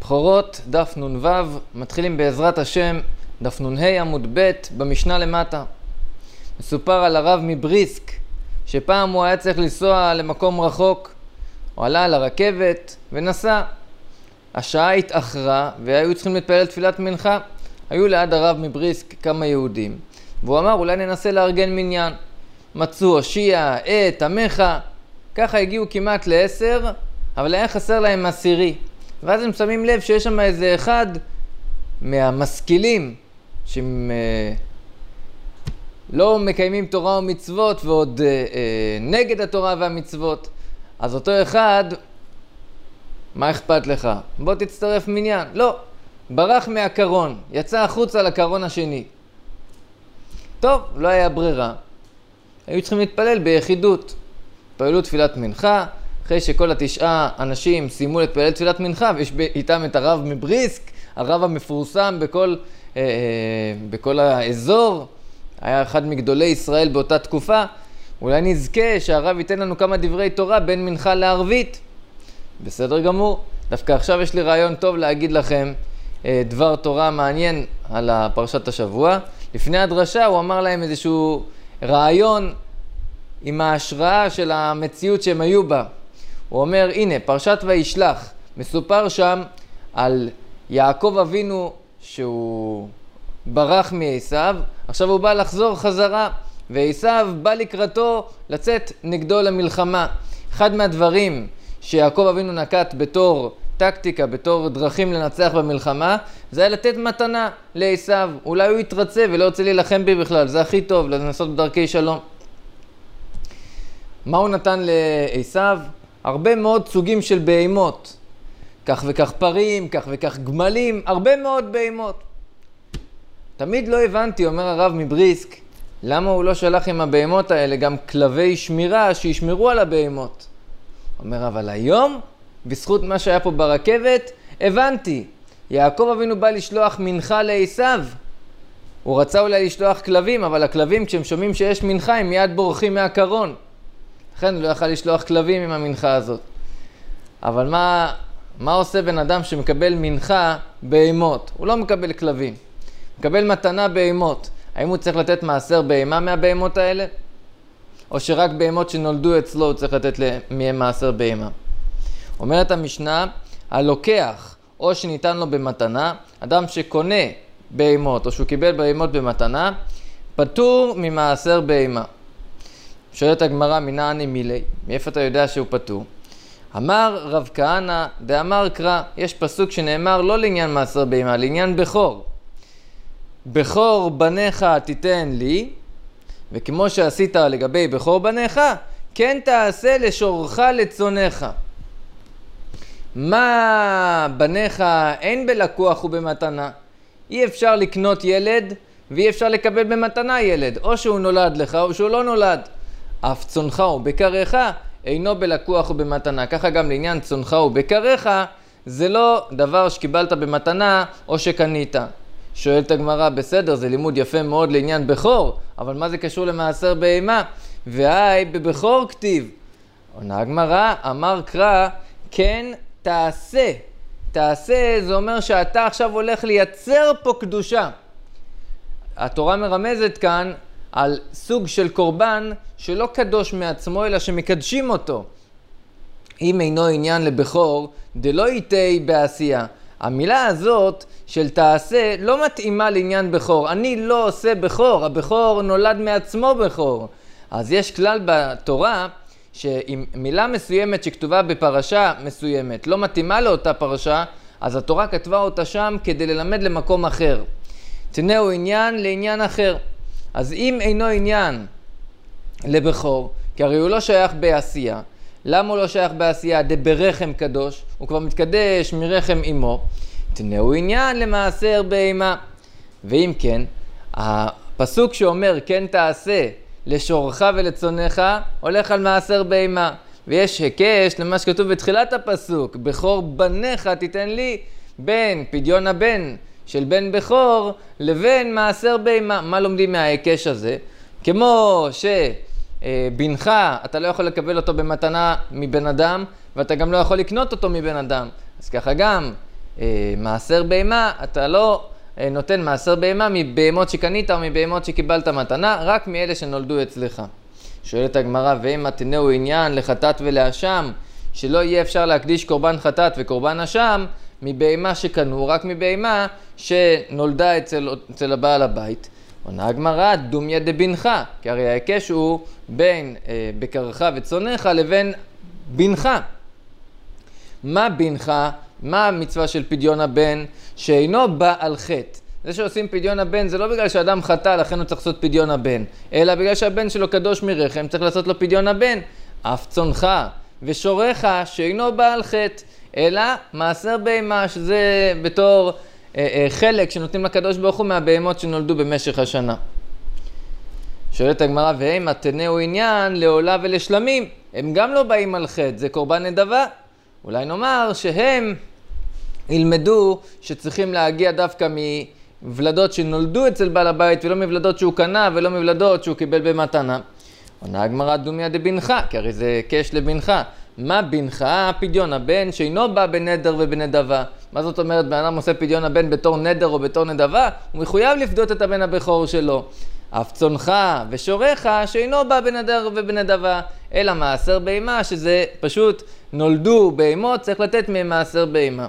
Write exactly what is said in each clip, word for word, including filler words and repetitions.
בכורות, דף נ"ו, מתחילים בעזרת השם, דף נ"ה עמוד ב' במשנה למטה. מסופר על הרב מבריסק, שפעם הוא היה צריך לנסוע למקום רחוק, הוא עלה על הרכבת ונסע. השעה התאחרה והיו צריכים להתפלל תפילת מנחה. היו ליד הרב מבריסק כמה יהודים, והוא אמר אולי ננסה לארגן מניין. מצאו הושיע, עת, עמך, ככה הגיעו כמעט לעשר, אבל היה חסר להם עשירי. ואז הם שמים לב שיש שם איזה אחד מהמשכילים שהם אה, לא מקיימים תורה ומצוות ועוד אה, אה, נגד התורה והמצוות. אז אותו אחד, מה אכפת לך? בוא תצטרף מניין. לא, ברח מהקרון, יצא החוצה לקרון השני. טוב, לא היה ברירה. היו צריכים להתפלל ביחידות. התפללו תפילת מנחה, אחרי שכל התשעה אנשים סיימו להתפלל תפילת מנחה, ויש איתם את הרב מבריסק, הרב המפורסם בכל, אה, בכל האזור, היה אחד מגדולי ישראל באותה תקופה. אולי נזכה שהרב ייתן לנו כמה דברי תורה בין מנחה לערבית. בסדר גמור. דווקא עכשיו יש לי רעיון טוב להגיד לכם אה, דבר תורה מעניין על פרשת השבוע. לפני הדרשה הוא אמר להם איזשהו רעיון עם ההשראה של המציאות שהם היו בה. הוא אומר, הנה, פרשת וישלח, מסופר שם על יעקב אבינו שהוא ברח מעשיו, עכשיו הוא בא לחזור חזרה, ועשיו בא לקראתו לצאת נגדו למלחמה. אחד מהדברים שיעקב אבינו נקט בתור טקטיקה, בתור דרכים לנצח במלחמה, זה היה לתת מתנה לעשיו. אולי הוא יתרצה ולא יוצא להילחם בי בכלל, זה הכי טוב, לנסות בדרכי שלום. מה הוא נתן לעשיו? הרבה מאוד סוגים של בהימות. כך וכך פרים, כך וכך גמלים, הרבה מאוד בהימות. תמיד לא הבנתי, אומר הרב מבריסק, למה הוא לא שלח עם הבהימות האלה גם כלבי שמירה שישמרו על הבהימות. אומר, אבל היום, בזכות מה שהיה פה ברכבת, הבנתי. יעקב אבינו בא לשלוח מנחה לעשיו. הוא רצה אולי לשלוח כלבים, אבל הכלבים כשהם שומעים שיש מנחה הם מיד בורחים מהקרון. לכן הוא לא יכל לשלוח כלבים עם המנחה הזאת. אבל מה, מה עושה בן אדם שמקבל מנחה בהימות? הוא לא מקבל כלבים. מקבל מתנה בהימות. האם הוא צריך לתת מעשר בהימה מהבהימות האלה? או שרק בהימות שנולדו אצלו הוא צריך לתת מהם מעשר בהימה? אומרת המשנה, הלוקח או שניתן לו במתנה, אדם שקונה בהימות או שהוא קיבל בהימות במתנה, פטור ממעשר בהימה. שואלת הגמרא, מנה אני מילי, מאיפה אתה יודע שהוא פטור? אמר רב כהנא, דאמר קרא, יש פסוק שנאמר לא לעניין מעשר בהימה, לעניין בכור. בכור בניך תיתן לי, וכמו שעשית לגבי בכור בניך, כן תעשה לשורך לצונך. מה בניך אין בלקוח ובמתנה? אי אפשר לקנות ילד, ואי אפשר לקבל במתנה ילד, או שהוא נולד לך או שהוא לא נולד. אף צונך ובקריך אינו בלקוח ובמתנה. ככה גם לעניין צונך ובקריך, זה לא דבר שקיבלת במתנה או שקנית. שואלת הגמרא, בסדר, זה לימוד יפה מאוד לעניין בכור, אבל מה זה קשור למעשר בהימה? והי בבכור כתיב. עונה הגמרא, אמר קרא, כן תעשה. תעשה זה אומר שאתה עכשיו הולך לייצר פה קדושה. התורה מרמזת כאן על סוג של קורבן שלא קדוש מעצמו אלא שמקדשים אותו. אם אינו עניין לבכור, דלא ייתי בעשייה. המילה הזאת של תעשה לא מתאימה לעניין בכור. אני לא עושה בכור, הבכור נולד מעצמו בכור. אז יש כלל בתורה שאם מילה מסוימת שכתובה בפרשה מסוימת לא מתאימה לאותה פרשה, אז התורה כתבה אותה שם כדי ללמד למקום אחר. תנאו עניין לעניין אחר. אז אם אינו עניין לבכור, כי הרי הוא לא שייך בעשייה. למה הוא לא שייך בעשייה? דברחם קדוש, הוא כבר מתקדש מרחם אמו. תנאו עניין למעשר בהימה. ואם כן, הפסוק שאומר כן תעשה לשורך ולצונך, הולך על מעשר בהימה. ויש הקש למה שכתוב בתחילת הפסוק, בכור בניך תיתן לי, בין פדיון הבן של בן בכור לבין מעשר בהימה. מה לומדים מההקש הזה? כמו שבנך אתה לא יכול לקבל אותו במתנה מבן אדם, ואתה גם לא יכול לקנות אותו מבן אדם. אז ככה גם אה, מעשר בהמה, אתה לא אה, נותן מעשר בהמה מבהמות שקנית או מבהמות שקיבלת מתנה, רק מאלה שנולדו אצלך. שואלת הגמרא, ואם מתנהו עניין לחטאת ולאשם, שלא יהיה אפשר להקדיש קורבן חטאת וקורבן אשם, מבהמה שקנו, רק מבהמה שנולדה אצל, אצל הבעל הבית. עונה הגמרא, דומיה דבנך, כי הרי ההיקש הוא בין אה, בקרך וצונך לבין בנך. מה בנך? מה המצווה של פדיון הבן? שאינו בא על חטא. זה שעושים פדיון הבן זה לא בגלל שאדם חטא, לכן הוא צריך לעשות פדיון הבן, אלא בגלל שהבן שלו קדוש מרחם, צריך לעשות לו פדיון הבן. אף צונך ושורך שאינו בא על חטא, אלא מעשר בהמה, שזה בתור אה, אה, חלק שנותנים לקדוש ברוך הוא מהבהמות שנולדו במשך השנה. שואלת הגמרא, והם מתנהו עניין לעולה ולשלמים, הם גם לא באים על חטא, זה קורבן נדבה. אולי נאמר שהם ילמדו שצריכים להגיע דווקא מוולדות שנולדו אצל בעל הבית, ולא מוולדות שהוא קנה ולא מוולדות שהוא קיבל במתנה. עונה הגמרא, דומיה דבנך, כי הרי זה קש לבנך. מה בנך? פדיון הבן שאינו בא בנדר ובנדבה. מה זאת אומרת? בן אדם עושה פדיון הבן בתור נדר או בתור נדבה, הוא מחויב לפדות את הבן הבכור שלו. אף צונך ושורך שאינו בא בנדר ובנדבה, אלא מעשר בהמה, שזה פשוט נולדו בהמות, צריך לתת מהם מעשר בהמה.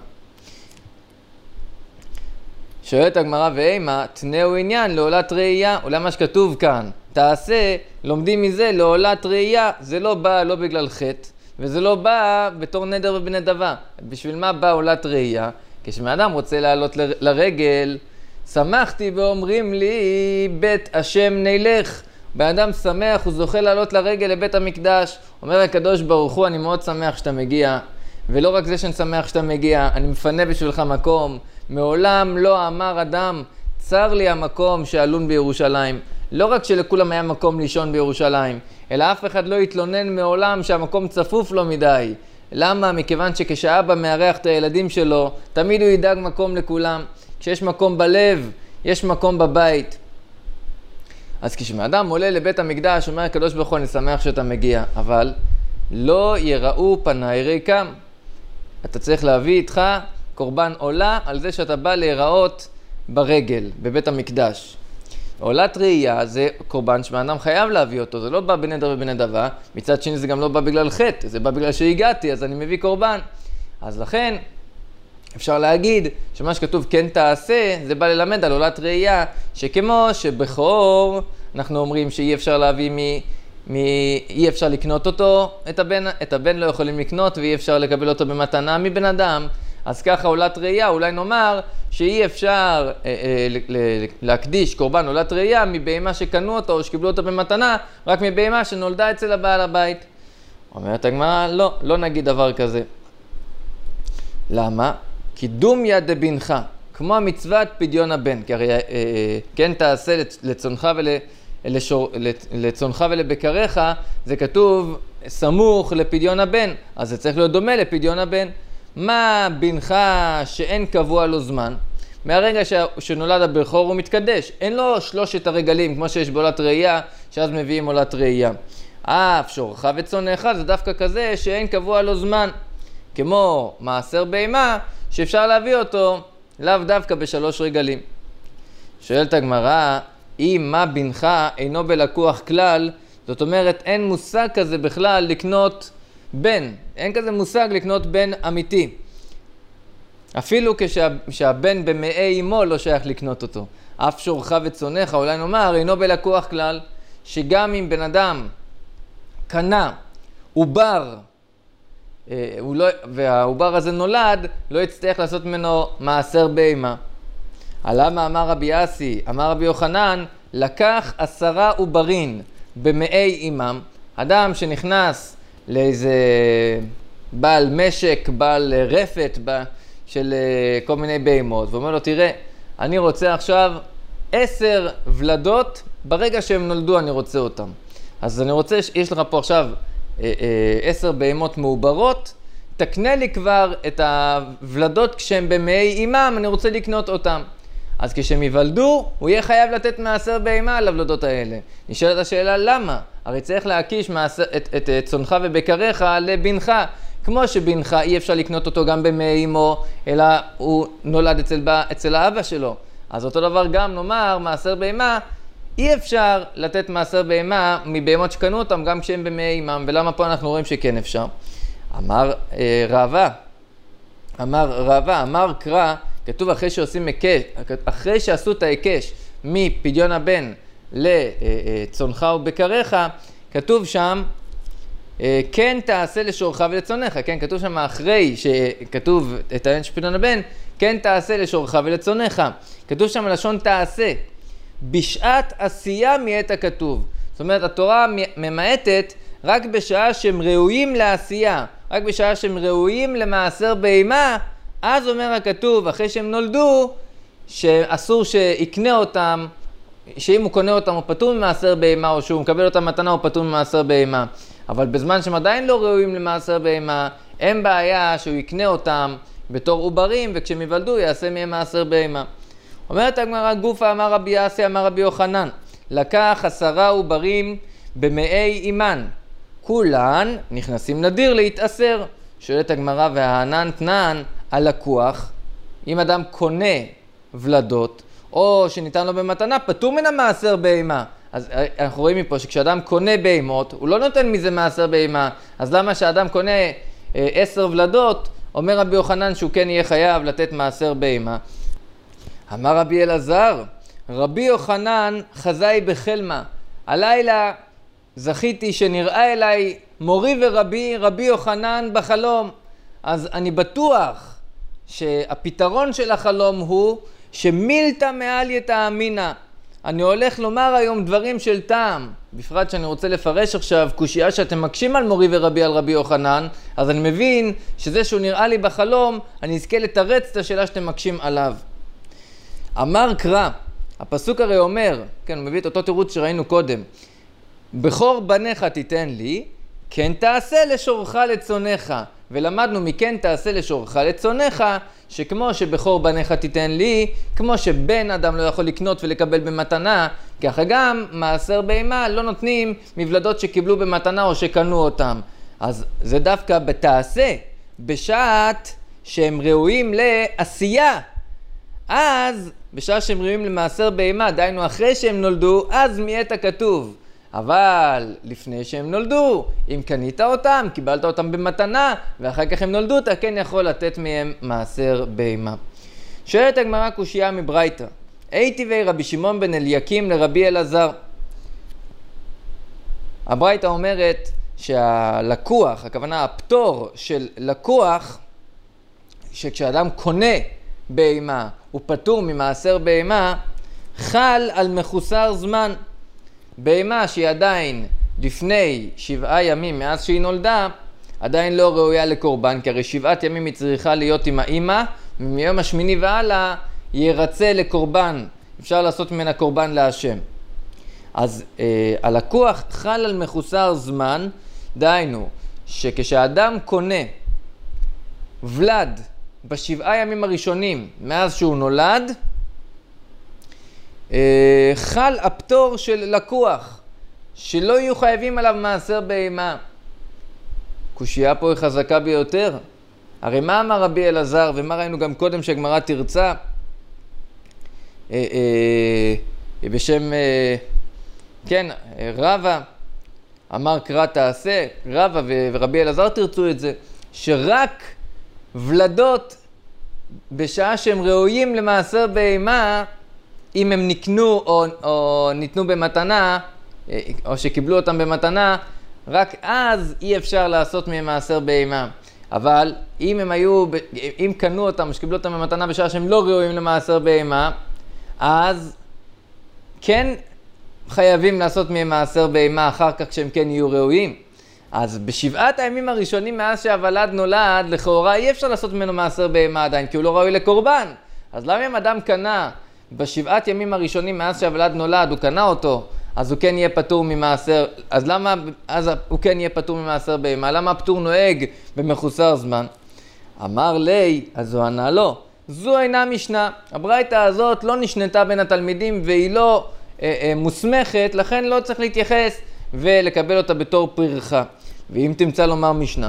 שואלת הגמרא, ואימה תנהו עניין לעולת ראייה. אולי מה שכתוב כאן, תעשה, לומדים מזה לעולת ראייה, זה לא בא לא בגלל חטא, וזה לא בא בתור נדר ובנדבה. בשביל מה בא עולת ראייה? כשאדם רוצה לעלות ל- לרגל, שמחתי ואומרים לי בית השם נלך. באדם שמח, הוא זוכה לעלות לרגל לבית המקדש. אומר הקדוש ברוך הוא, אני מאוד שמח שאתה מגיע, ולא רק זה שאני שמח שאתה מגיע, אני מפנה בשבילך מקום. מעולם לא אמר אדם, צר לי המקום שעלון בירושלים. לא רק שלכולם היה מקום לישון בירושלים, אלא אף אחד לא התלונן מעולם שהמקום צפוף לו מדי. למה? מכיוון שכשאבא מארח את הילדים שלו, תמיד הוא ידאג מקום לכולם. כשיש מקום בלב, יש מקום בבית. אז כשאדם עולה לבית המקדש, אומר הקדוש ברוך הוא, אני שמח שאתה מגיע, אבל לא יראו פניי ריקם. אתה צריך להביא איתך קורבן עולה על זה שאתה בא להיראות ברגל, בבית המקדש. עולת ראייה זה קורבן שבאדם חייב להביא אותו, זה לא בא בנדר ובנדבה, מצד שני זה גם לא בא בגלל חטא, זה בא בגלל שהגעתי, אז אני מביא קורבן. אז לכן אפשר להגיד שמה שכתוב כן תעשה, זה בא ללמד על עולת ראייה, שכמו שבכור אנחנו אומרים שאי אפשר להביא מ... מ... אי אפשר לקנות אותו, את הבן, את הבן לא יכולים לקנות ואי אפשר לקבל אותו במתנה מבן אדם, אז ככה עולת ראייה, אולי נאמר שאי אפשר אה, אה, ל- ל- להקדיש קורבן עולת ראייה מבהמה שקנו אותו או שקיבלו אותו במתנה, רק מבהמה שנולדה אצל הבעל הבית. אומרת הגמרא, לא, לא נגיד דבר כזה. למה? כי דומיה דבנך, כמו המצוות פדיון הבן, כי הרי אה, אה, כן תעשה לצונך ול... לשור, לצונך ולבקריך, זה כתוב סמוך לפדיון הבן, אז זה צריך להיות דומה לפדיון הבן. מה בנך שאין קבוע לו זמן? מהרגע ש... שנולד הבכור הוא מתקדש, אין לו שלושת הרגלים כמו שיש בעולת ראייה, שאז מביאים עולת ראייה. אף שורך וצונך זה דווקא כזה שאין קבוע לו זמן, כמו מעשר בהמה שאפשר להביא אותו לאו דווקא בשלוש רגלים. שואלת הגמרא, אם מה בנך אינו בלקוח כלל, זאת אומרת אין מושג כזה בכלל לקנות בן, אין כזה מושג לקנות בן אמיתי. אפילו כשהבן במאי אמו לא שייך לקנות אותו. אף שורך וצונך, אולי נאמר, אינו בלקוח כלל, שגם אם בן אדם קנה עובר, הוא לא, והעובר הזה נולד, לא יצטרך לעשות ממנו מעשר בהמה. למה אמר רבי אסי, אמר רבי יוחנן, לקח עשרה עוברין במאי אימם. אדם שנכנס לאיזה בעל משק, בעל רפת של כל מיני בהמות, ואומר לו, תראה, אני רוצה עכשיו עשר ולדות, ברגע שהם נולדו אני רוצה אותם. אז אני רוצה, יש לך פה עכשיו עשר בהמות מעוברות, תקנה לי כבר את הוולדות כשהם במאי אימם, אני רוצה לקנות אותם. אז כשהם יוולדו, הוא יהיה חייב לתת מעשר בהמה על הוולדות האלה. נשאלת השאלה, למה? הרי צריך להקיש מעשר, את, את, את צונך ובקריך לבנך, כמו שבנך אי אפשר לקנות אותו גם במי אמו, אלא הוא נולד אצל, אצל האבא שלו. אז אותו דבר גם נאמר, מעשר בהמה, אי אפשר לתת מעשר בהמה מבהמות שקנו אותם גם כשהם במי אמם, ולמה פה אנחנו רואים שכן אפשר? אמר אה, רעבה, אמר רעבה, אמר קרא, כתוב אחרי שעושים היקש, אחרי שעשו את ההיקש מפדיון הבן לצונך ובקריך, כתוב שם, כן תעשה לשורך ולצונך, כן, כתוב שם אחרי שכתוב את העניין של פדיון הבן, כן תעשה לשורך ולצונך, כתוב שם לשון תעשה, בשעת עשייה מעת הכתוב, זאת אומרת התורה ממעטת רק בשעה שהם ראויים לעשייה, רק בשעה שהם ראויים למעשר בהמה, אז אומר הכתוב, אחרי שהם נולדו, שאסור שיקנה אותם, שאם הוא קונה אותם הוא פטור ממעשר בהמה, או שהוא מקבל אותם מתנה הוא פטור ממעשר בהמה. אבל בזמן שהם עדיין לא ראויים למעשר בהמה, אין בעיה שהוא יקנה אותם בתור עוברים, וכשהם יוולדו יעשה מהם מעשר בהמה. אומרת הגמרא, גופה אמר רבי יאסי אמר רבי יוחנן, לקח עשרה עוברים במאי אימן, כולן נכנסים נדיר להתאסר. שואלת הגמרא, והענן תנן הלקוח, אם אדם קונה ולדות, או שניתן לו במתנה, פטור מן המעשר בהמה. אז אנחנו רואים מפה שכשאדם קונה בהמות, הוא לא נותן מזה מעשר בהמה. אז למה שאדם קונה אה, עשר ולדות, אומר רבי יוחנן שהוא כן יהיה חייב לתת מעשר בהמה? אמר רבי אלעזר, רבי יוחנן חזאי בחלמה, הלילה זכיתי שנראה אליי מורי ורבי, רבי יוחנן בחלום. אז אני בטוח שהפתרון של החלום הוא שמילתא מעל יתאמינה. אני הולך לומר היום דברים של טעם, בפרט שאני רוצה לפרש עכשיו קושייה שאתם מקשים על מורי ורבי על רבי יוחנן, אז אני מבין שזה שהוא נראה לי בחלום, אני אזכה לתרץ את השאלה שאתם מקשים עליו. אמר קרא, הפסוק הרי אומר, כן, הוא מביא את אותו תירוץ שראינו קודם, בכור בניך תיתן לי, כן תעשה לשורך לצונך. ולמדנו מכן תעשה לשורך לצונך, שכמו שבכור בניך תיתן לי, כמו שבן אדם לא יכול לקנות ולקבל במתנה, ככה גם מעשר בהמה לא נותנים מבלדות שקיבלו במתנה או שקנו אותם. אז זה דווקא בתעשה, בשעת שהם ראויים לעשייה. אז בשעה שהם ראויים למעשר בהמה, דיינו אחרי שהם נולדו, אז מעת הכתוב. אבל לפני שהם נולדו, אם קנית אותם, קיבלת אותם במתנה, ואחר כך הם נולדו, אתה כן יכול לתת מהם מעשר בהמה. שואלת הגמרא קושייה מברייתא, הייתי וי רבי שמעון בן אליקים לרבי אלעזר. הברייתא אומרת שהלקוח, הכוונה הפטור של לקוח, שכשאדם קונה בהמה, הוא פטור ממעשר בהמה, חל על מחוסר זמן. בהמה שהיא עדיין לפני שבעה ימים מאז שהיא נולדה, עדיין לא ראויה לקורבן, כי הרי שבעת ימים היא צריכה להיות עם האמא, ומיום השמיני והלאה ירצה לקורבן, אפשר לעשות ממנה קורבן להשם. אז אה, הלקוח חל על מחוסר זמן, דהיינו שכשאדם קונה ולד בשבעה ימים הראשונים מאז שהוא נולד, חל הפטור של לקוח, שלא יהיו חייבים עליו מעשר בהמה. קושייה פה היא חזקה ביותר. הרי מה אמר רבי אלעזר, ומה ראינו גם קודם שהגמרא תרצה, אה, אה, בשם, אה, כן, רבא, אמר קרא תעשה, רבא ורבי אלעזר תרצו את זה, שרק ולדות בשעה שהם ראויים למעשר בהמה, אם הם נקנו או, או ניתנו במתנה, או שקיבלו אותם במתנה, רק אז אי אפשר לעשות מהם מעשר בהמה. אבל אם הם היו, אם קנו אותם או שקיבלו אותם במתנה בשעה שהם לא ראויים למעשר בהמה, אז כן חייבים לעשות מהם מעשר בהמה אחר כך כשהם כן יהיו ראויים. אז בשבעת הימים הראשונים מאז שהוולד נולד, לכאורה אי אפשר לעשות ממנו מעשר בהמה עדיין, כי הוא לא ראוי לקורבן. אז למה אם אדם קנה בשבעת ימים הראשונים מאז שהוולד נולד, הוא קנה אותו, אז הוא כן יהיה פטור ממעשר, אז למה, אז הוא כן יהיה פטור ממעשר בהמה? למה הפטור נוהג במחוסר זמן? אמר לי, אז הוא ענה לו, זו אינה משנה. הברייתא הזאת לא נשנתה בין התלמידים והיא לא אה, אה, מוסמכת, לכן לא צריך להתייחס ולקבל אותה בתור פרחה. ואם תמצא לומר משנה,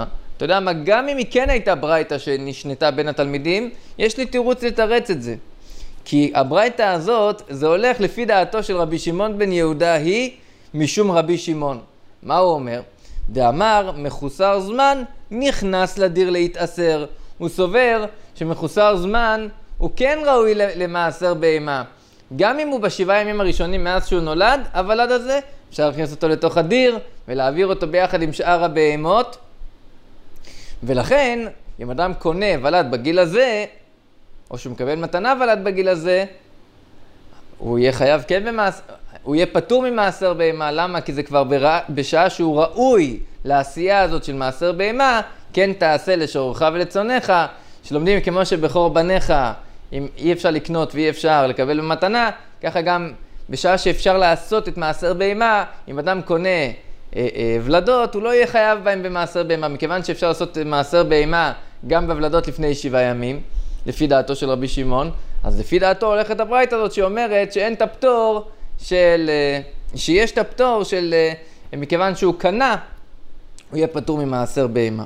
אתה יודע מה, גם אם היא כן הייתה ברייתא שנשנתה בין התלמידים, יש לי תירוץ לתרץ את זה. כי הברייתא הזאת, זה הולך לפי דעתו של רבי שמעון בן יהודה, היא משום רבי שמעון. מה הוא אומר? דאמר, מחוסר זמן, נכנס לדיר להתאסר. הוא סובר שמחוסר זמן, הוא כן ראוי למעשר בהמה. גם אם הוא בשבעה ימים הראשונים מאז שהוא נולד, הוולד הזה, אפשר להכניס אותו לתוך הדיר, ולהעביר אותו ביחד עם שאר הבהמות. ולכן, אם אדם קונה ולד בגיל הזה, או שהוא מקבל מתנה ולד בגיל הזה, הוא יהיה חייב כן במעשר, הוא יהיה פטור ממעשר בהמה. למה? כי זה כבר ברע, בשעה שהוא ראוי לעשייה הזאת של מעשר בהמה, כן תעשה לשורך ולצונך, שלומדים כמו שבכור בניך, אם אי אפשר לקנות ואי אפשר לקבל במתנה, ככה גם בשעה שאפשר לעשות את מעשר בהמה, אם אדם קונה אה, אה, ולדות, הוא לא יהיה חייב בהם במעשר בהמה, מכיוון שאפשר לעשות מעשר בהמה גם בוולדות לפני שבעה ימים, לפי דעתו של רבי שמעון. אז לפי דעתו הולכת הברייתא הזאת שאומרת שאין את הפטור של, שיש את הפטור של, מכיוון שהוא קנה, הוא יהיה פטור ממעשר בהמה.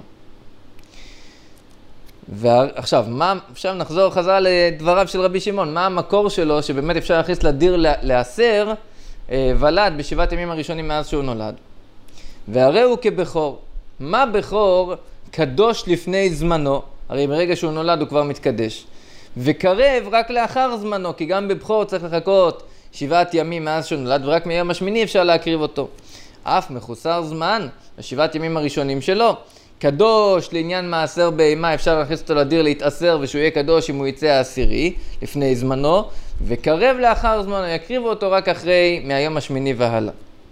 ועכשיו, מה, עכשיו נחזור חזרה לדבריו של רבי שמעון. מה המקור שלו שבאמת אפשר להכניס לדיר לעשר ולד בשבעת ימים הראשונים מאז שהוא נולד? והרי הוא כבכור. מה בכור? קדוש לפני זמנו. הרי ברגע שהוא נולד הוא כבר מתקדש. וקרב רק לאחר זמנו, כי גם בבכור צריך לחכות שבעת ימים מאז שהוא נולד, ורק מיום השמיני אפשר להקריב אותו. אף מחוסר זמן, בשבעת ימים הראשונים שלו, קדוש לעניין מעשר בהמה, אפשר להכניס אותו לדיר להתאסר, ושהוא יהיה קדוש אם הוא יצא העשירי, לפני זמנו, וקרב לאחר זמנו, יקריבו אותו רק אחרי, מהיום השמיני והלאה.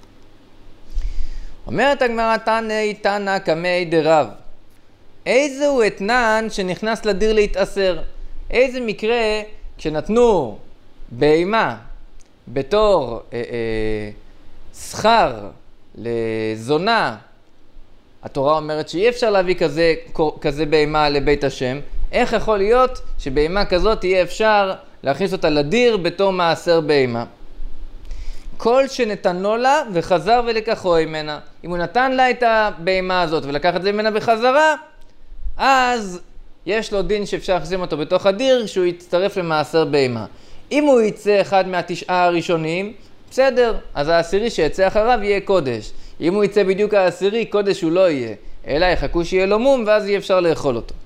אומרת הגמרא, תנאי תנא קמי דרב. איזהו אתנן שנכנס לדיר להתאסר? איזה מקרה כשנתנו בהמה בתור אה, אה, שכר לזונה, התורה אומרת שאי אפשר להביא כזה, כזה בהמה לבית השם. איך יכול להיות שבהמה כזאת יהיה אפשר להכניס אותה לדיר בתור מעשר בהמה? כל שנתנו לה וחזר ולקחו ממנה. אם הוא נתן לה את הבהמה הזאת ולקח את זה ממנה בחזרה, אז יש לו דין שאפשר להכניס אותו בתוך הדיר שהוא יצטרף למעשר בהמה. אם הוא יצא אחד מהתשעה הראשונים, בסדר, אז העשירי שיצא אחריו יהיה קודש. אם הוא יצא בדיוק העשירי, קודש הוא לא יהיה, אלא יחכו שיהיה לו מום ואז יהיה אפשר לאכול אותו.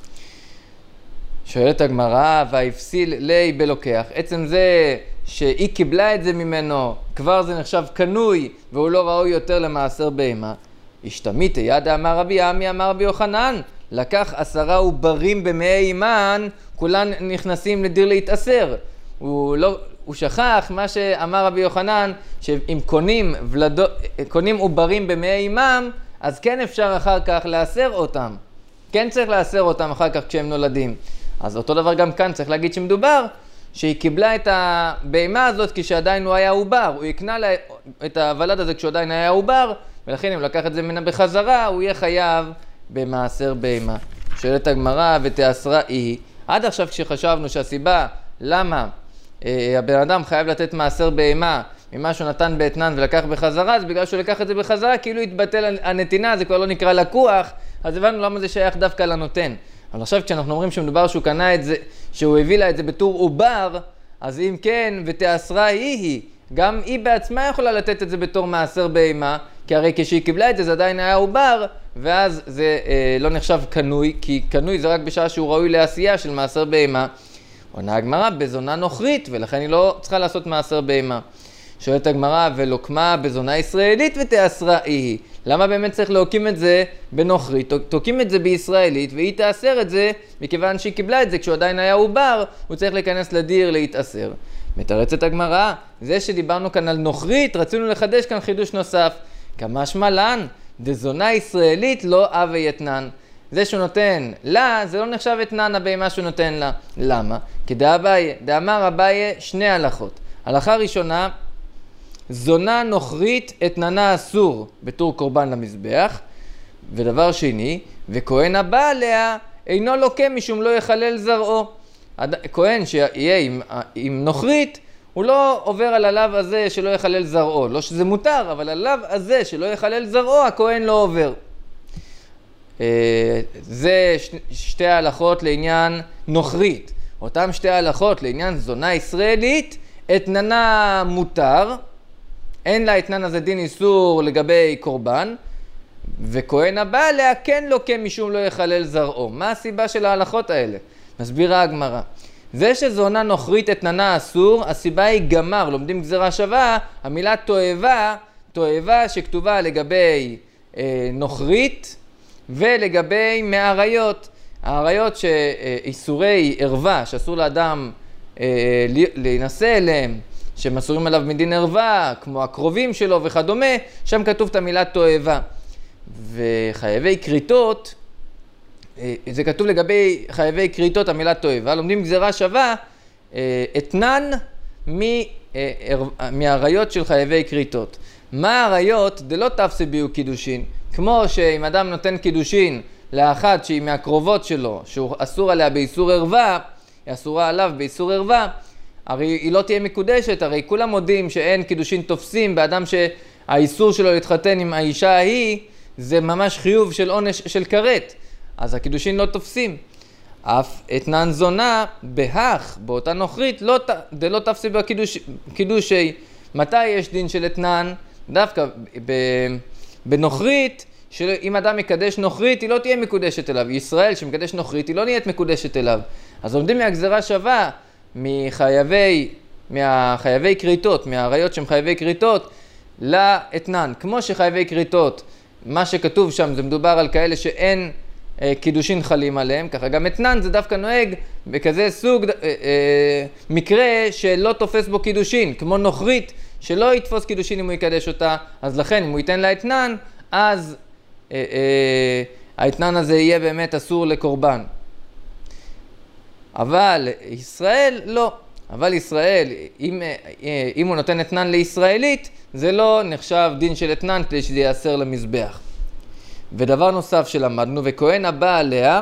שואלת הגמרא, והפסיל לי בלוקח. עצם זה שהיא קיבלה את זה ממנו, כבר זה נחשב קנוי והוא לא ראוי יותר למעשר בהמה. השתמית יד אמר רבי עמי אמר רבי יוחנן, לקח עשרה עוברים במאי אימן, כולן נכנסים לדיר להתאסר. הוא, לא, הוא שכח מה שאמר רבי יוחנן, שאם קונים, ולדו, קונים עוברים במאי אימם, אז כן אפשר אחר כך לאסר אותם. כן צריך לאסר אותם אחר כך כשהם נולדים. אז אותו דבר גם כאן צריך להגיד שמדובר, שהיא קיבלה את הבהמה הזאת כשעדיין הוא היה עובר. הוא יקנה לה את הוולד הזה כשעדיין היה עובר, ולכן אם הוא לקח את זה ממנה בחזרה, הוא יהיה חייב במעשר בהמה. שואלת הגמרא, ותאסרה היא. עד עכשיו כשחשבנו שהסיבה למה אה, הבן אדם חייב לתת מעשר בהמה ממה שהוא נתן באתנן ולקח בחזרה, אז בגלל שהוא לקח את זה בחזרה, כאילו התבטל הנתינה, זה כבר לא נקרא לקוח, אז הבנו למה זה שייך דווקא לנותן. אבל עכשיו כשאנחנו אומרים שמדובר שהוא קנה את זה, שהוא הביא לה את זה בתור עובר, אז אם כן, ותאסרה היא היא, גם היא בעצמה יכולה לתת את זה בתור מעשר בהמה, כי הרי כשהיא קיבלה את זה, זה עדיין היה עובר, ואז זה אה, לא נחשב קנוי, כי קנוי זה רק בשעה שהוא ראוי לעשייה של מעשר בהמה. עונה הגמרא בזונה נוכרית, ולכן היא לא צריכה לעשות מעשר בהמה. שואלת הגמרא, ולוקמה בזונה ישראלית ותאסרה היא. למה באמת צריך להוקים את זה בנוכרית? תוקים את זה בישראלית, והיא תאסר את זה, מכיוון שהיא קיבלה את זה כשהוא עדיין היה עובר, הוא צריך להיכנס לדיר להתאסר. מתרצת הגמרא, זה שדיברנו כאן על נוכרית, רצינו לחדש כאן חידוש נוסף. כמשמע לן, דזונה ישראלית לא אבי אתנן. זה שהוא נותן לה, זה לא נחשב אתנן הבהמה שהוא נותן לה. למה? כי דאביי, דאמר אביי שני הלכות. הלכה ראשונה, זונה נוכרית אתננה אסור בתור קורבן למזבח. ודבר שני, וכהן הבא עליה אינו לוקה משום לא יחלל זרעו. כהן שיהיה עם, עם נוכרית, הוא לא עובר על הלאו הזה שלא יחלל זרעו. לא שזה מותר, אבל הלאו הזה שלא יחלל זרעו, הכהן לא עובר. זה שתי ההלכות לעניין נוכרית. אותם שתי ההלכות לעניין זונה ישראלית, אתננה מותר, אין לה אתנן הזה דין איסור לגבי קורבן, וכהן הבא עליה כן לוקה משום לא יחלל זרעו. מה הסיבה של ההלכות האלה? מסבירה הגמרא. זה שזונה נוכרית אתננה אסור, הסיבה היא גמר, לומדים גזרה שווה, המילה תועבה, תועבה שכתובה לגבי אה, נוכרית ולגבי מעריות. העריות שאיסורי ערווה, שאסור לאדם אה, להינשא אליהם, שהם אסורים עליו מדין ערווה, כמו הקרובים שלו וכדומה, שם כתוב את המילה תועבה. וחייבי כריתות, זה כתוב לגבי חייבי כריתות המילה תועבה, לומדים גזרה שווה, אתנן מהעריות של חייבי כריתות. מה העריות? דלא תפסי ביו קידושין, כמו שאם אדם נותן קידושין לאחת שהיא מהקרובות שלו, שהוא אסור עליה באיסור ערווה, היא אסורה עליו באיסור ערווה, הרי היא לא תהיה מקודשת, הרי כולם מודים שאין קידושין תופסים באדם שהאיסור שלו להתחתן עם האישה ההיא, זה ממש חיוב של עונש של כרת, אז הקידושין לא תופסים. אף אתנן זונה בהך, באותה נוכרית, לא, דלא תפסי בקידושי. מתי יש דין של אתנן? דווקא בנוכרית, שאם אדם מקדש נוכרית, היא לא תהיה מקודשת אליו. ישראל שמקדש נוכרית, היא לא נהיית מקודשת אליו. אז עומדים מהגזרה שווה, מחייבי, מהחייבי כריתות, מהעריות שהם חייבי כריתות, לאתנן. כמו שחייבי כריתות, מה שכתוב שם זה מדובר על כאלה שאין אה, קידושין חלים עליהם, ככה גם אתנן זה דווקא נוהג בכזה סוג אה, אה, מקרה שלא תופס בו קידושין, כמו נוכרית שלא יתפוס קידושין אם הוא יקדש אותה, אז לכן אם הוא ייתן לה אתנן, אז אה, אה, האתנן הזה יהיה באמת אסור לקורבן. אבל ישראל לא. אבל ישראל, אם, אם הוא נותן אתנן לישראלית, זה לא נחשב דין של אתנן כדי שזה יאסר למזבח. ודבר נוסף שלמדנו, וכהן הבא עליה,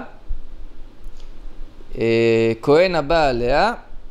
כהן הבא עליה,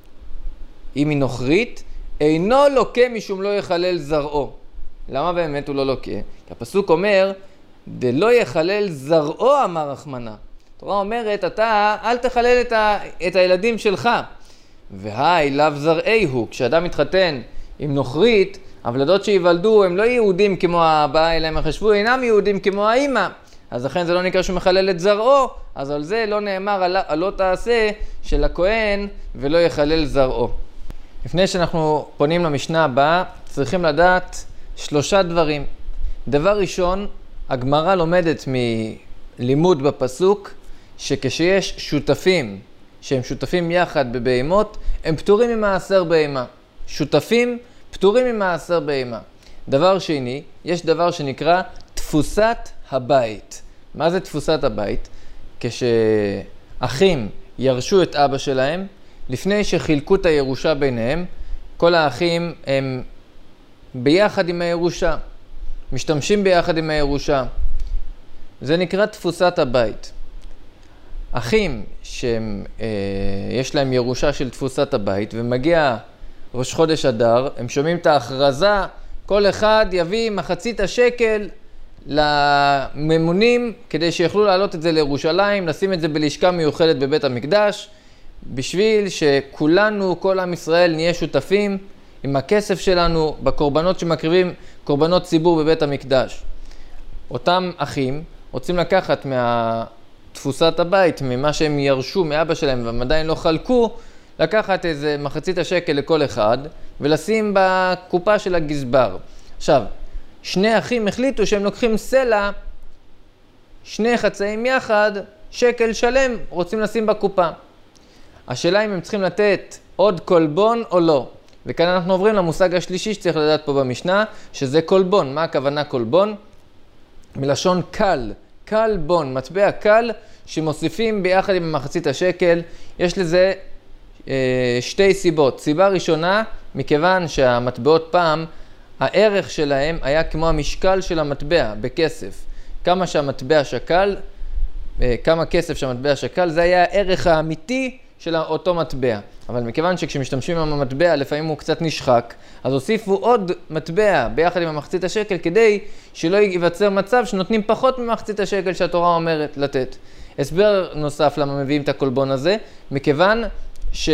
אם היא נוכרית, אינו לוקה משום לא יחלל זרעו. למה באמת הוא לא לוקה? כי הפסוק אומר, דלא יחלל זרעו אמר רחמנה. התורה אומרת, אתה אל תחלל את, ה, את הילדים שלך. והי לאו זרעי הוא, כשאדם מתחתן עם נוכרית, הוולדות שיוולדו הם לא יהודים כמו הבאה, אלא הם חשבו אינם יהודים כמו האמא. אז לכן זה לא נקרא שהוא מחלל את זרעו, אז על זה לא נאמר על לא תעשה של הכהן ולא יחלל זרעו. לפני שאנחנו פונים למשנה הבאה, צריכים לדעת שלושה דברים. דבר ראשון, הגמרא לומדת מלימוד בפסוק, שכשיש שותפים, שהם שותפים יחד בבהמות, הם פטורים ממעשר בהמה. שותפים פטורים ממעשר בהמה. דבר שני, יש דבר שנקרא תפוסת הבית. מה זה תפוסת הבית? כשאחים ירשו את אבא שלהם, לפני שחילקו את הירושה ביניהם, כל האחים הם ביחד עם הירושה, משתמשים ביחד עם הירושה. זה נקרא תפוסת הבית. אחים שיש להם ירושה של תפוסת הבית ומגיע ראש חודש אדר, הם שומעים את ההכרזה, כל אחד יביא מחצית השקל לממונים כדי שיוכלו להעלות את זה לירושלים, לשים את זה בלשכה מיוחדת בבית המקדש, בשביל שכולנו, כל עם ישראל, נהיה שותפים עם הכסף שלנו בקורבנות שמקריבים קורבנות ציבור בבית המקדש. אותם אחים רוצים לקחת מהתפוסת הבית, ממה שהם ירשו מאבא שלהם והם עדיין לא חלקו, לקחת איזה מחצית השקל לכל אחד ולשים בקופה של הגזבר. עכשיו, שני אחים החליטו שהם לוקחים סלע, שני חצאים יחד, שקל שלם, רוצים לשים בקופה. השאלה אם הם צריכים לתת עוד קולבון או לא. וכאן אנחנו עוברים למושג השלישי שצריך לדעת פה במשנה, שזה קולבון. מה הכוונה קולבון? מלשון קל, קלבון, מטבע קל שמוסיפים ביחד עם מחצית השקל. יש לזה אה, שתי סיבות. סיבה ראשונה, מכיוון שהמטבעות פעם, הערך שלהם היה כמו המשקל של המטבע בכסף. כמה שהמטבע שקל, אה, כמה כסף שהמטבע שקל, זה היה הערך האמיתי של אותו מטבע. אבל מכיוון שכשמשתמשים עם המטבע לפעמים הוא קצת נשחק, אז הוסיפו עוד מטבע ביחד עם המחצית השקל כדי שלא ייווצר מצב שנותנים פחות ממחצית השקל שהתורה אומרת לתת. הסבר נוסף למה מביאים את הקולבון הזה, מכיוון שאם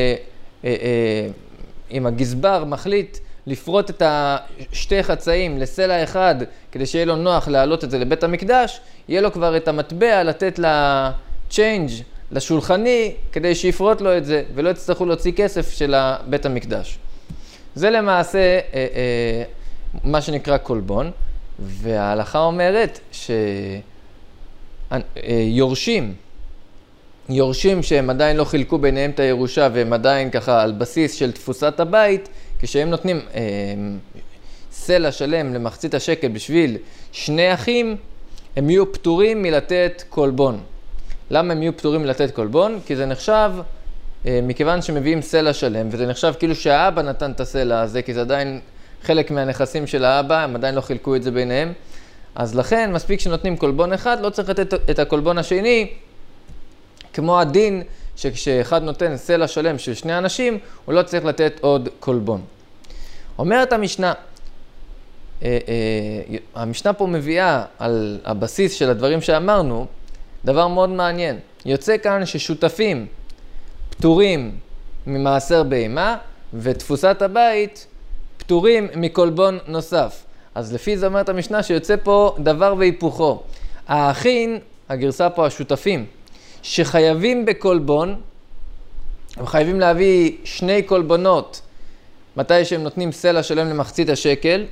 הגזבר מחליט לפרוט את שתי חצאים לסלע אחד כדי שיהיה לו נוח להעלות את זה לבית המקדש, יהיה לו כבר את המטבע לתת ל-change, לשולחני, כדי שיפרוט לו את זה ולא יצטרכו להוציא כסף של בית המקדש. זה למעשה אה, אה, מה שנקרא קולבון, וההלכה אומרת שיורשים, יורשים שהם עדיין לא חילקו ביניהם את הירושה והם עדיין ככה על בסיס של תפוסת הבית, כשהם נותנים אה, סלע שלם למחצית השקל בשביל שני אחים, הם יהיו פטורים מלתת קולבון. למה הם יהיו פטורים מלתת קולבון? כי זה נחשב, אה, מכיוון שמביאים סלע שלם, וזה נחשב כאילו שהאבא נתן את הסלע הזה, כי זה עדיין חלק מהנכסים של האבא, הם עדיין לא חילקו את זה ביניהם. אז לכן, מספיק שנותנים קולבון אחד, לא צריך לתת את הקולבון השני, כמו הדין, שכשאחד נותן סלע שלם של שני אנשים, הוא לא צריך לתת עוד קולבון. אומרת המשנה, אה, אה, המשנה פה מביאה על הבסיס של הדברים שאמרנו, דבר מאוד מעניין. יוצא כאן ששותפים פטורים ממעשר בהמה, ותפוסת הבית פטורים מקולבון נוסף. אז לפי זה אומרת המשנה שיוצא פה דבר והיפוכו. האחים, הגרסה פה השותפים, שחייבים בקולבון, הם חייבים להביא שני קולבונות, מתי שהם נותנים סלע שלם למחצית השקל,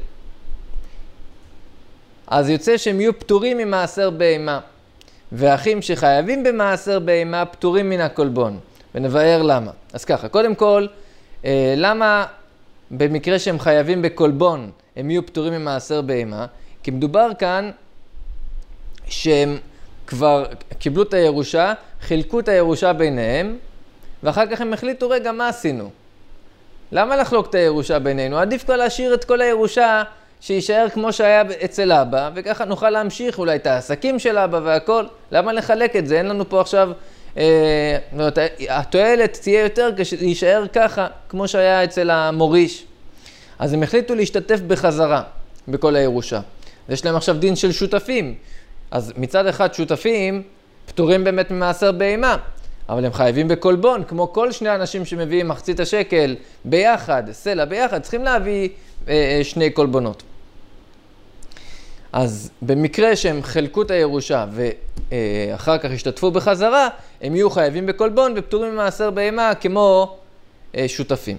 אז יוצא שהם יהיו פטורים ממעשר בהמה. והאחים שחייבים במעשר בהמה פטורים מן הקולבון. ונבאר למה. אז ככה, קודם כל, אה, למה במקרה שהם חייבים בקולבון הם יהיו פטורים ממעשר בהמה? כי מדובר כאן שהם כבר קיבלו את הירושה, חילקו את הירושה ביניהם, ואחר כך הם החליטו, רגע, מה עשינו? למה לחלוק את הירושה בינינו? עדיף כבר להשאיר את כל הירושה שישאר כמו שהיה אצל אבא, וככה נוכל להמשיך אולי את העסקים של אבא והכל. למה לחלק את זה? אין לנו פה עכשיו, אה, לא, התועלת תהיה יותר כשישאר ככה, כמו שהיה אצל המוריש. אז הם החליטו להשתתף בחזרה בכל הירושה. יש להם עכשיו דין של שותפים. אז מצד אחד שותפים פטורים באמת ממעשר בהמה, אבל הם חייבים בקולבון, כמו כל שני אנשים שמביאים מחצית השקל ביחד, סלע ביחד, צריכים להביא אה, שני קולבונות. אז במקרה שהם חלקו את הירושה ואחר כך השתתפו בחזרה, הם יהיו חייבים בקולבון ופטורים ממעשר בהמה כמו אה, שותפים.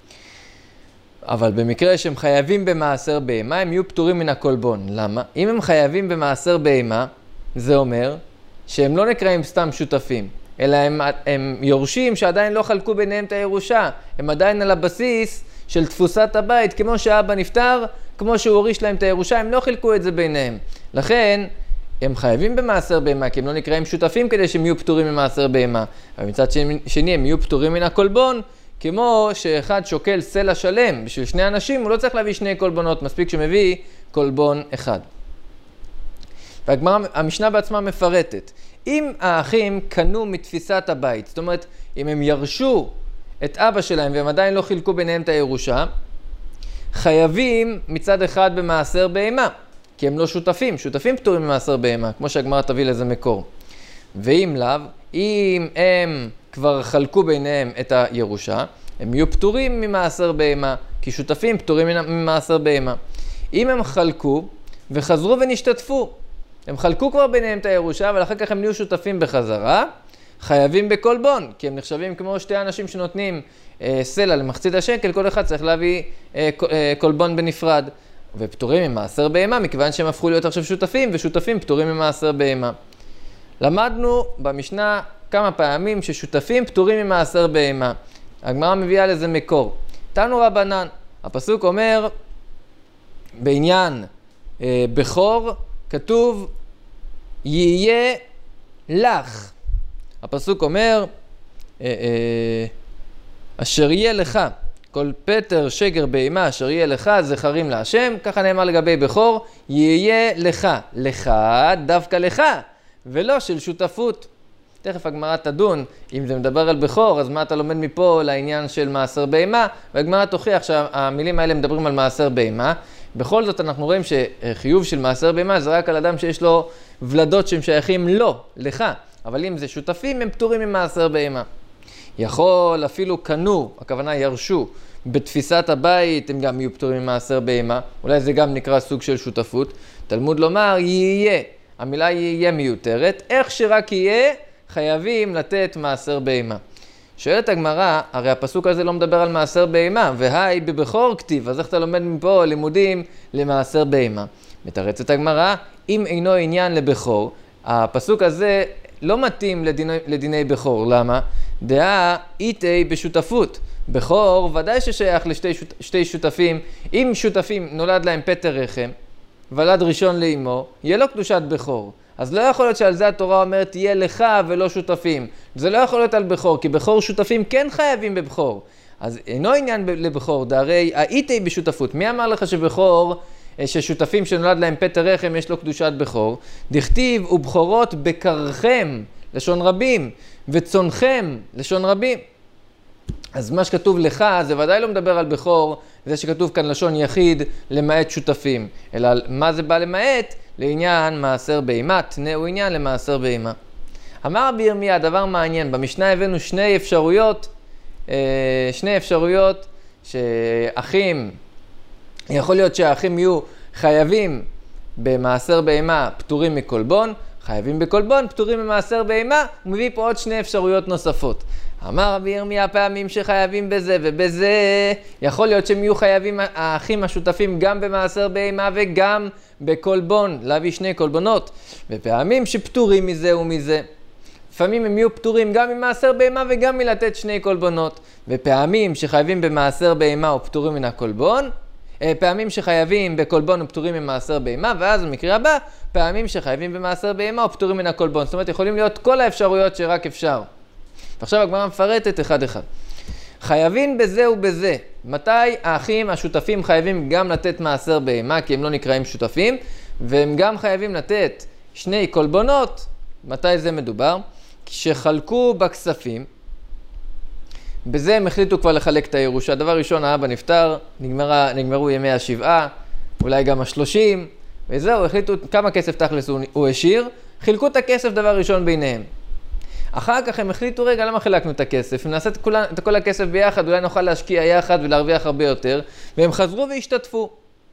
אבל במקרה שהם חייבים במעשר בהמה, הם יהיו פטורים מן הקולבון. למה? אם הם חייבים במעשר בהמה, זה אומר שהם לא נקראים סתם שותפים, אלא הם, הם יורשים שעדיין לא חלקו ביניהם את הירושה. הם עדיין על הבסיס של תפוסת הבית, כמו שאבא נפטר, כמו שהוא הוריש להם את הירושה, הם לא חילקו את זה ביניהם. לכן, הם חייבים במעשר בהמה, כי הם לא נקראים שותפים כדי שהם יהיו פטורים ממעשר בהמה. אבל מצד שני, הם יהיו פטורים מן הקולבון, כמו שאחד שוקל סלע שלם בשביל שני אנשים, הוא לא צריך להביא שני קולבונות, מספיק שמביא קולבון אחד. והגמרא, המשנה בעצמה מפרטת. אם האחים קנו מתפיסת הבית, זאת אומרת, אם הם ירשו את אבא שלהם והם עדיין לא חילקו ביניהם את הירושה, חייבים מצד אחד במעשר בהמה, כי הם לא שותפים, שותפים פטורים ממעשר בהמה, כמו שהגמרא תביא לזה מקור. ואם לאו, אם הם כבר חלקו ביניהם את הירושה, הם יהיו פטורים ממעשר בהמה, כי שותפים פטורים ממעשר בהמה. אם הם חלקו וחזרו ונשתתפו, הם חלקו כבר ביניהם את הירושה, אבל אחר כך הם נהיו שותפים בחזרה, חייבים בקולבון, כי הם נחשבים כמו שתי אנשים שנותנים אה, סלע למחצית השקל, כל אחד צריך להביא אה, אה, קולבון בנפרד. ופטורים ממעשר בהמה, מכיוון שהם הפכו להיות עכשיו שותפים, ושותפים פטורים ממעשר בהמה. למדנו במשנה כמה פעמים ששותפים פטורים ממעשר בהמה. הגמרא מביאה לזה מקור. תנו רבנן, הפסוק אומר, בעניין אה, בכור, כתוב, יהיה לך. הפסוק אומר, אה, אה, אשר יהיה לך, כל פטר שגר בהמה אשר יהיה לך, זכרים להשם, ככה נאמר לגבי בכור, יהיה לך, לך, דווקא לך, ולא של שותפות. תכף הגמרא תדון, אם זה מדבר על בכור, אז מה אתה לומד מפה לעניין של מעשר בהמה, והגמרא תוכיח שהמילים האלה מדברים על מעשר בהמה. בכל זאת אנחנו רואים שחיוב של מעשר בהמה זה רק על אדם שיש לו ולדות שהם שייכים לו, לך, אבל אם זה שותפים הם פטורים ממעשר בהמה. יכול אפילו קנו, הכוונה ירשו, בתפיסת הבית הם גם יהיו פטורים ממעשר בהמה, אולי זה גם נקרא סוג של שותפות. תלמוד לומר יהיה, המילה יהיה מיותרת, איך שרק יהיה חייבים לתת מעשר בהמה. שואלת הגמרא, הרי הפסוק הזה לא מדבר על מעשר בהמה, והי בבכור כתיב, אז איך אתה לומד מפה לימודים למעשר בהמה? מתרצת הגמרא, אם אינו עניין לבכור, הפסוק הזה לא מתאים לדיני, לדיני בכור, למה? דעה איתי בשותפות. בכור ודאי ששייך לשתי שות, שתי שותפים, אם שותפים נולד להם פטר רחם, ולד ראשון לאמו, יהיה לו קדושת בכור. אז לא יכול להיות שעל זה התורה אומרת תהיה לך ולא שותפים. זה לא יכול להיות על בכור, כי בכור שותפים כן חייבים בבכור. אז אינו עניין לבכור, דהרי הייתי בשותפות. מי אמר לך שבכור, ששותפים שנולד להם פטר רחם יש לו קדושת בכור? דכתיב ובכורות בקרכם, לשון רבים, וצונכם, לשון רבים. אז מה שכתוב לך זה ודאי לא מדבר על בכור, זה שכתוב כאן לשון יחיד למעט שותפים. אלא מה זה בא למעט? לעניין מעשר בהמה, תנאו עניין למעשר בהמה. אמר רבי ירמיה, דבר מעניין, במשנה הבאנו שני אפשרויות, שני אפשרויות שאחים, יכול להיות שהאחים יהיו חייבים במעשר בהמה פטורים מקולבון, חייבים בקולבון, פטורים ממעשר בהמה, הוא מביא פה עוד שני אפשרויות נוספות. אמר רבי ירמיה, פעמים שחייבים בזה ובזה, יכול להיות שהם יהיו חייבים האחים השותפים גם במעשר בהמה וגם בקולבון, להביא שני קולבונות, ופעמים שפטורים מזה ומזה. לפעמים הם יהיו פטורים גם ממעשר בהמה וגם מלתת שני קולבונות, ופעמים שחייבים במעשר בהמה ופטורים מן הקולבון, פעמים שחייבים בקולבון ופטורים ממעשר בהמה, ואז במקרה הבא, פעמים שחייבים במעשר בהמה ופטורים מן הקולבון. זאת אומרת, יכולים להיות כל האפשרויות שרק אפשר. ועכשיו הגמרא מפרטת אחד אחד. חייבים בזה ובזה. מתי האחים השותפים חייבים גם לתת מעשר בהמה, כי הם לא נקראים שותפים, והם גם חייבים לתת שני קולבונות. מתי זה מדובר? כשחלקו בכספים, בזה הם החליטו כבר לחלק את הירושה. דבר ראשון, האבא נפטר, נגמרה, נגמרו ימי השבעה, אולי גם השלושים, וזהו, החליטו כמה כסף תכלס הוא, הוא השאיר, חילקו את הכסף דבר ראשון ביניהם. אחר כך הם החליטו, רגע, למה חילקנו את הכסף? אם נעשה את כל, את כל הכסף ביחד, אולי נוכל להשקיע יחד ולהרוויח הרבה יותר, והם חזרו והשתתפו.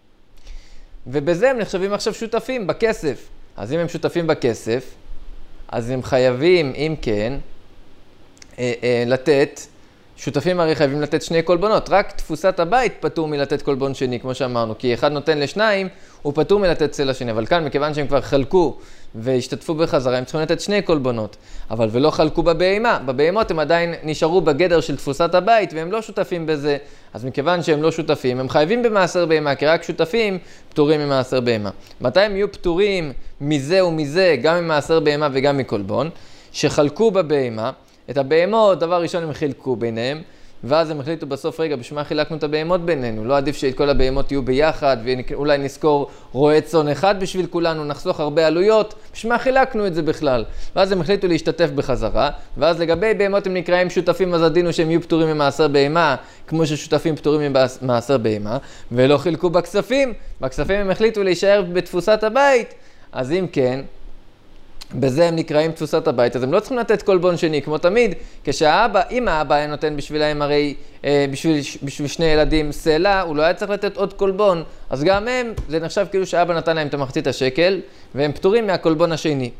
ובזה הם נחשבים עכשיו שותפים בכסף. אז אם הם שותפים בכסף, אז הם חייבים, אם כן, אה, אה, לתת, שותפים הרי חייבים לתת שני קולבונות, רק תפוסת הבית פטור מלתת קולבון שני, כמו שאמרנו, כי אחד נותן לשניים, הוא פטור מלתת צלע שני, אבל כאן מכיוון שהם כבר חלקו והשתתפו בחזרה, הם צריכים לתת שני קולבונות, אבל ולא חלקו בבהמה, בבהמות הם עדיין נשארו בגדר של תפוסת הבית, והם לא שותפים בזה, אז מכיוון שהם לא שותפים, הם חייבים במעשר בהמה, כי רק שותפים פטורים ממעשר בהמה. מתי הם יהיו פטורים מזה ומזה, גם ממעשר בהמה וגם מקולבון, שחלקו בבהמה, את הבהמות, דבר ראשון הם חילקו ביניהם, ואז הם החליטו בסוף, רגע, בשביל מה חילקנו את הבהמות בינינו? לא עדיף שאת כל הבהמות יהיו ביחד, ואולי נזכור רועה צאן אחד בשביל כולנו, נחסוך הרבה עלויות, בשביל מה חילקנו את זה בכלל? ואז הם החליטו להשתתף בחזרה, ואז לגבי בהמות הם נקראים שותפים, אז הדינו שהם יהיו פטורים ממעשר בהמה, כמו ששותפים פטורים ממעשר בהמה, ולא חילקו בכספים, בכספים הם החליטו להישאר בתפוסת הבית, אז אם כן, בזה הם נקראים תפוסת הבית, אז הם לא צריכים לתת קולבון שני, כמו תמיד, כשהאבא, אם האבא היה נותן בשבילהם הרי, אה, בשביל, בשביל שני ילדים סלע, הוא לא היה צריך לתת עוד קולבון, אז גם הם, זה נחשב כאילו שהאבא נתן להם את מחצית השקל, והם פטורים מהקולבון השני.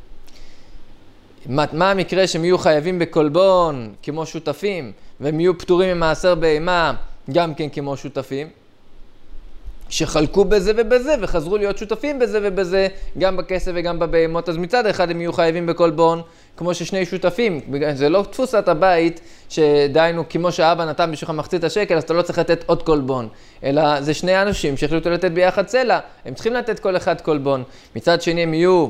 מה, מה המקרה שהם יהיו חייבים בקולבון כמו שותפים, והם יהיו פטורים ממעשר בהמה גם כן כמו שותפים? שחלקו בזה ובזה וחזרו להיות שותפים בזה ובזה, גם בכסף וגם בבהמות, אז מצד אחד הם יהיו חייבים בקולבון, כמו ששני שותפים, זה לא תפוסת הבית, שדיינו כמו שהאבא נתן בשביל מחצית השקל, אז אתה לא צריך לתת עוד קולבון, אלא זה שני אנשים שהחליטו לתת ביחד צלע, הם צריכים לתת כל אחד קולבון, מצד שני הם יהיו,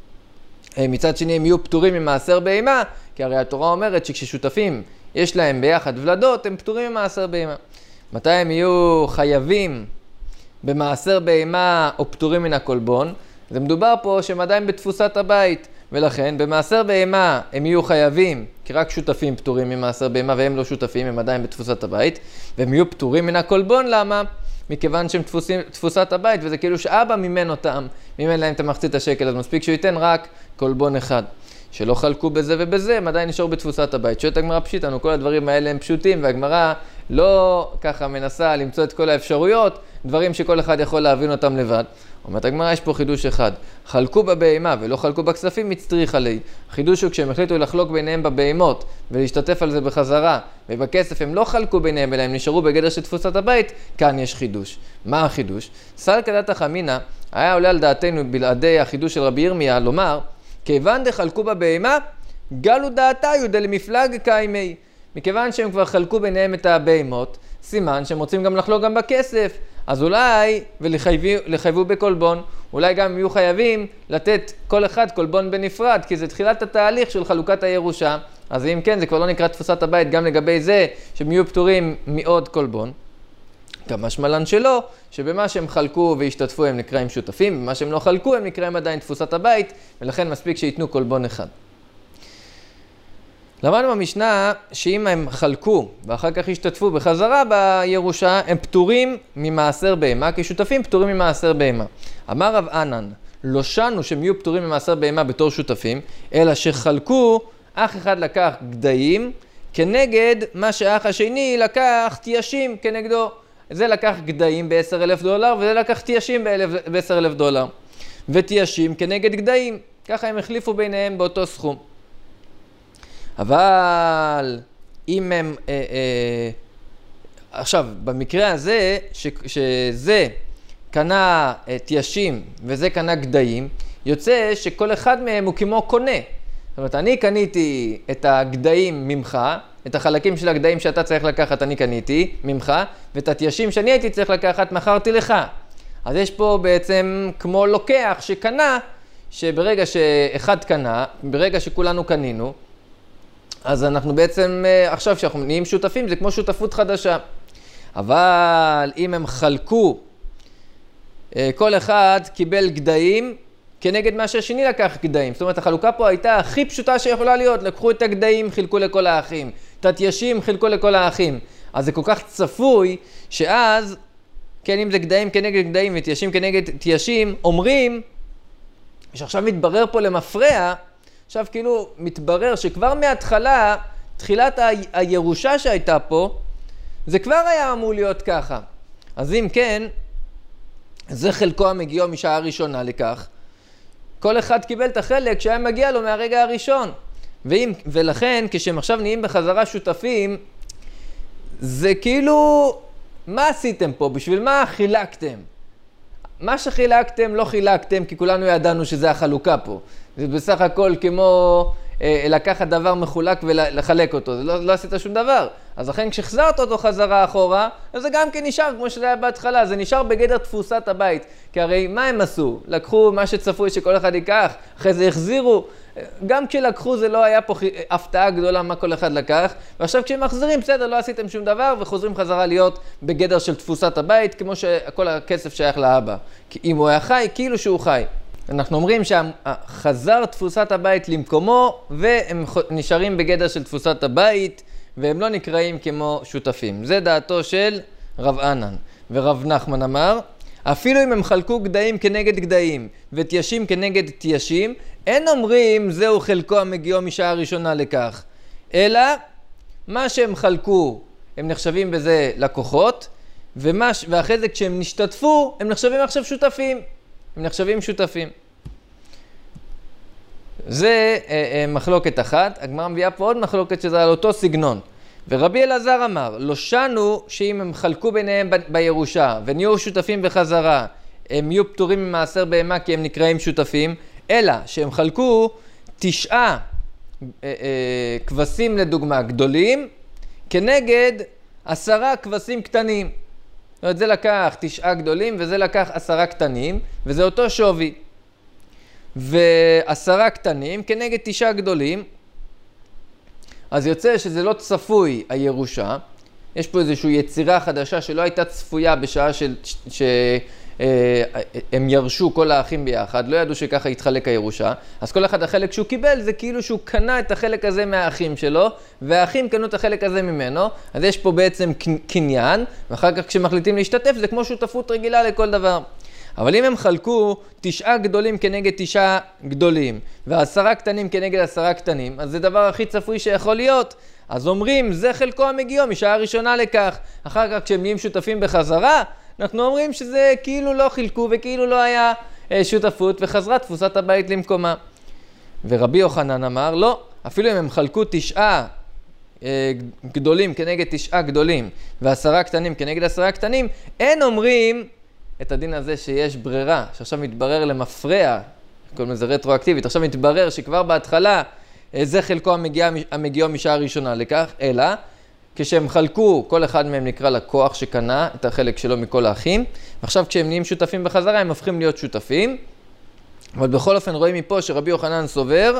מצד שני הם יהיו פטורים ממעשר בהמה, כי הרי התורה אומרת שכששותפים יש להם ביחד ולדות, הם פטורים ממעשר בהמה. מתי הם יהיו חייבים במעשר בהמה או פטורים מן הקולבון? זה מדובר פה שהם עדיין בתפוסת הבית, ולכן במעשר בהמה הם יהיו חייבים, כי רק שותפים פטורים ממעשר בהמה והם לא שותפים, הם עדיין בתפוסת הבית, והם יהיו פטורים מן הקולבון, למה? מכיוון שהם תפוסים, תפוסת הבית, וזה כאילו שאבא מימן אותם, מימן להם את המחצית השקל, אז מספיק שהוא ייתן רק קולבון אחד. שלא חלקו בזה ובזה, הם עדיין נשארו בתפוסת הבית. שואלת הגמרא פשיטנו, כל הדברים האלה הם פשוטים, והגמרא לא ככה מנסה למצוא את כל האפשרויות, דברים שכל אחד יכול להבין אותם לבד. אומרת הגמרא, יש פה חידוש אחד. חלקו בבהמה ולא חלקו בכספים, מצטריך עלי. חידוש הוא כשהם החליטו לחלוק ביניהם בבהמות ולהשתתף על זה בחזרה, ובכסף הם לא חלקו ביניהם, אלא הם נשארו בגדר של תפוסת הבית, כאן יש חידוש. מה החידוש? סלקא דתא אמינא, היה עולה על דעתנו בלעדי החידוש של רבי ירמיה, לומר, כיוון דחלקו בבהמה, גלו דעתיו דלמפלג קיימי. מכיוון שהם כבר חלקו ביניהם את הבהמות, סימן שהם רוצים גם לחלוק גם בכסף. אז אולי, ולחייבו בקולבון, אולי גם יהיו חייבים לתת כל אחד קולבון בנפרד, כי זה תחילת התהליך של חלוקת הירושה. אז אם כן, זה כבר לא נקרא תפוסת הבית, גם לגבי זה שהם יהיו פטורים מעוד קולבון. גם משמלן שלו, שבמה שהם חלקו והשתתפו הם נקראים שותפים, במה שהם לא חלקו הם נקראים עדיין תפוסת הבית, ולכן מספיק שיתנו קולבון אחד. למדנו במשנה שאם הם חלקו ואחר כך השתתפו בחזרה בירושה, הם פטורים ממעשר בהמה, כי שותפים פטורים ממעשר בהמה. אמר רב ענן, לא שנו שהם יהיו פטורים ממעשר בהמה בתור שותפים, אלא שחלקו, אח אחד לקח גדיים, כנגד מה שאח השני לקח תיישים כנגדו. זה לקח גדיים ב-עשרת אלפים דולר, וזה לקח תיישים ב-עשרת אלפים דולר. ותיישים כנגד גדיים. ככה הם החליפו ביניהם באותו סכום. אבל אם הם... אה, אה, עכשיו, במקרה הזה, ש, שזה קנה אה, תיישים וזה קנה גדיים, יוצא שכל אחד מהם הוא כמו קונה. זאת אומרת, אני קניתי את הגדיים ממך, את החלקים של הגדיים שאתה צריך לקחת אני קניתי ממך, ואת התיישים שאני הייתי צריך לקחת מכרתי לך. אז יש פה בעצם כמו לוקח שקנה, שברגע שאחד קנה, ברגע שכולנו קנינו, אז אנחנו בעצם, עכשיו שאנחנו נהיים שותפים, זה כמו שותפות חדשה. אבל אם הם חלקו, כל אחד קיבל גדיים, כנגד מה שהשני לקח גדיים. זאת אומרת, החלוקה פה הייתה הכי פשוטה שיכולה להיות. לקחו את הגדיים, חילקו לכל האחים. את התיישים, חילקו לכל האחים. אז זה כל כך צפוי, שאז, כן, אם זה גדיים כנגד גדיים ותיישים כנגד תיישים, אומרים, שעכשיו מתברר פה למפרע, עכשיו כאילו מתברר שכבר מההתחלה, תחילת ה- הירושה שהייתה פה, זה כבר היה אמור להיות ככה. אז אם כן, זה חלקו המגיעו משעה הראשונה לכך. כל אחד קיבל את החלק שהיה מגיע לו מהרגע הראשון. ואם, ולכן, כשהם עכשיו נהיים בחזרה שותפים, זה כאילו, מה עשיתם פה? בשביל מה חילקתם? מה שחילקתם לא חילקתם, כי כולנו ידענו שזה החלוקה פה. זה בסך הכל כמו אה, לקחת דבר מחולק ולחלק אותו. זה לא, לא עשית שום דבר. אז לכן כשחזרת אותו חזרה אחורה, אז זה גם כן נשאר כמו שזה היה בהתחלה. זה נשאר בגדר תפוסת הבית. כי הרי מה הם עשו? לקחו מה שצפוי שכל אחד ייקח, אחרי זה החזירו. גם כשלקחו זה לא היה פה הפתעה גדולה מה כל אחד לקח. ועכשיו כשהם מחזירים, בסדר, לא עשיתם שום דבר, וחוזרים חזרה להיות בגדר של תפוסת הבית, כמו שכל הכסף שייך לאבא. כי אם הוא היה חי, כאילו שהוא חי. אנחנו אומרים שחזר תפוסת הבית למקומו, והם נשארים בגדר של תפוסת הבית, והם לא נקראים כמו שותפים. זה דעתו של רב ענן. ורב נחמן אמר, אפילו אם הם חלקו גדיים כנגד גדיים, ותיישים כנגד תיישים, אין אומרים זהו חלקו המגיעו משעה הראשונה לכך. אלא, מה שהם חלקו, הם נחשבים בזה לקוחות, ומה, ואחרי זה כשהם נשתתפו, הם נחשבים עכשיו שותפים. הם נחשבים שותפים. זה אה, אה, מחלוקת אחת. הגמרא מביאה פה עוד מחלוקת שזה על אותו סגנון. ורבי אלעזר אמר, לא שנו שאם הם חלקו ביניהם ב- בירושה ונהיו שותפים בחזרה, הם יהיו פטורים ממעשר בהמה כי הם נקראים שותפים, אלא שהם חלקו תשעה אה, אה, כבשים לדוגמה גדולים, כנגד עשרה כבשים קטנים. זאת אומרת, זה לקח תשעה גדולים וזה לקח עשרה קטנים, וזה אותו שווי. ועשרה קטנים כנגד תשעה גדולים, אז יוצא שזה לא צפוי הירושה. יש פה איזושהי יצירה חדשה שלא הייתה צפויה בשעה של, ש, הם ירשו כל האחים ביחד, לא ידעו שככה יתחלק הירושה, אז כל אחד החלק שהוא קיבל זה כאילו שהוא קנה את החלק הזה מהאחים שלו, והאחים קנו את החלק הזה ממנו, אז יש פה בעצם קניין, ואחר כך כשמחליטים להשתתף זה כמו שותפות רגילה לכל דבר. אבל אם הם חלקו תשעה גדולים כנגד תשעה גדולים, ועשרה קטנים כנגד עשרה קטנים, אז זה דבר הכי צפוי שיכול להיות. אז אומרים, זה חלקו המגיעו, משעה ראשונה לכך. אחר כך כשהם נהיים שותפים בחזרה, אנחנו אומרים שזה כאילו לא חילקו וכאילו לא היה אה, שותפות, וחזרה תפוסת הבית למקומה. ורבי יוחנן אמר, לא, אפילו אם הם חלקו תשעה אה, גדולים כנגד תשעה גדולים, ועשרה קטנים כנגד עשרה קטנים, אין אומרים את הדין הזה שיש ברירה, שעכשיו מתברר למפרע, כל מיני זה רטרואקטיבית, עכשיו מתברר שכבר בהתחלה זה חלקו המגיע, המגיעו משעה ראשונה לכך, אלא כשהם חלקו, כל אחד מהם נקרא לקוח שקנה את החלק שלו מכל האחים, ועכשיו כשהם נהיים שותפים בחזרה הם הופכים להיות שותפים, אבל בכל אופן רואים מפה שרבי יוחנן סובר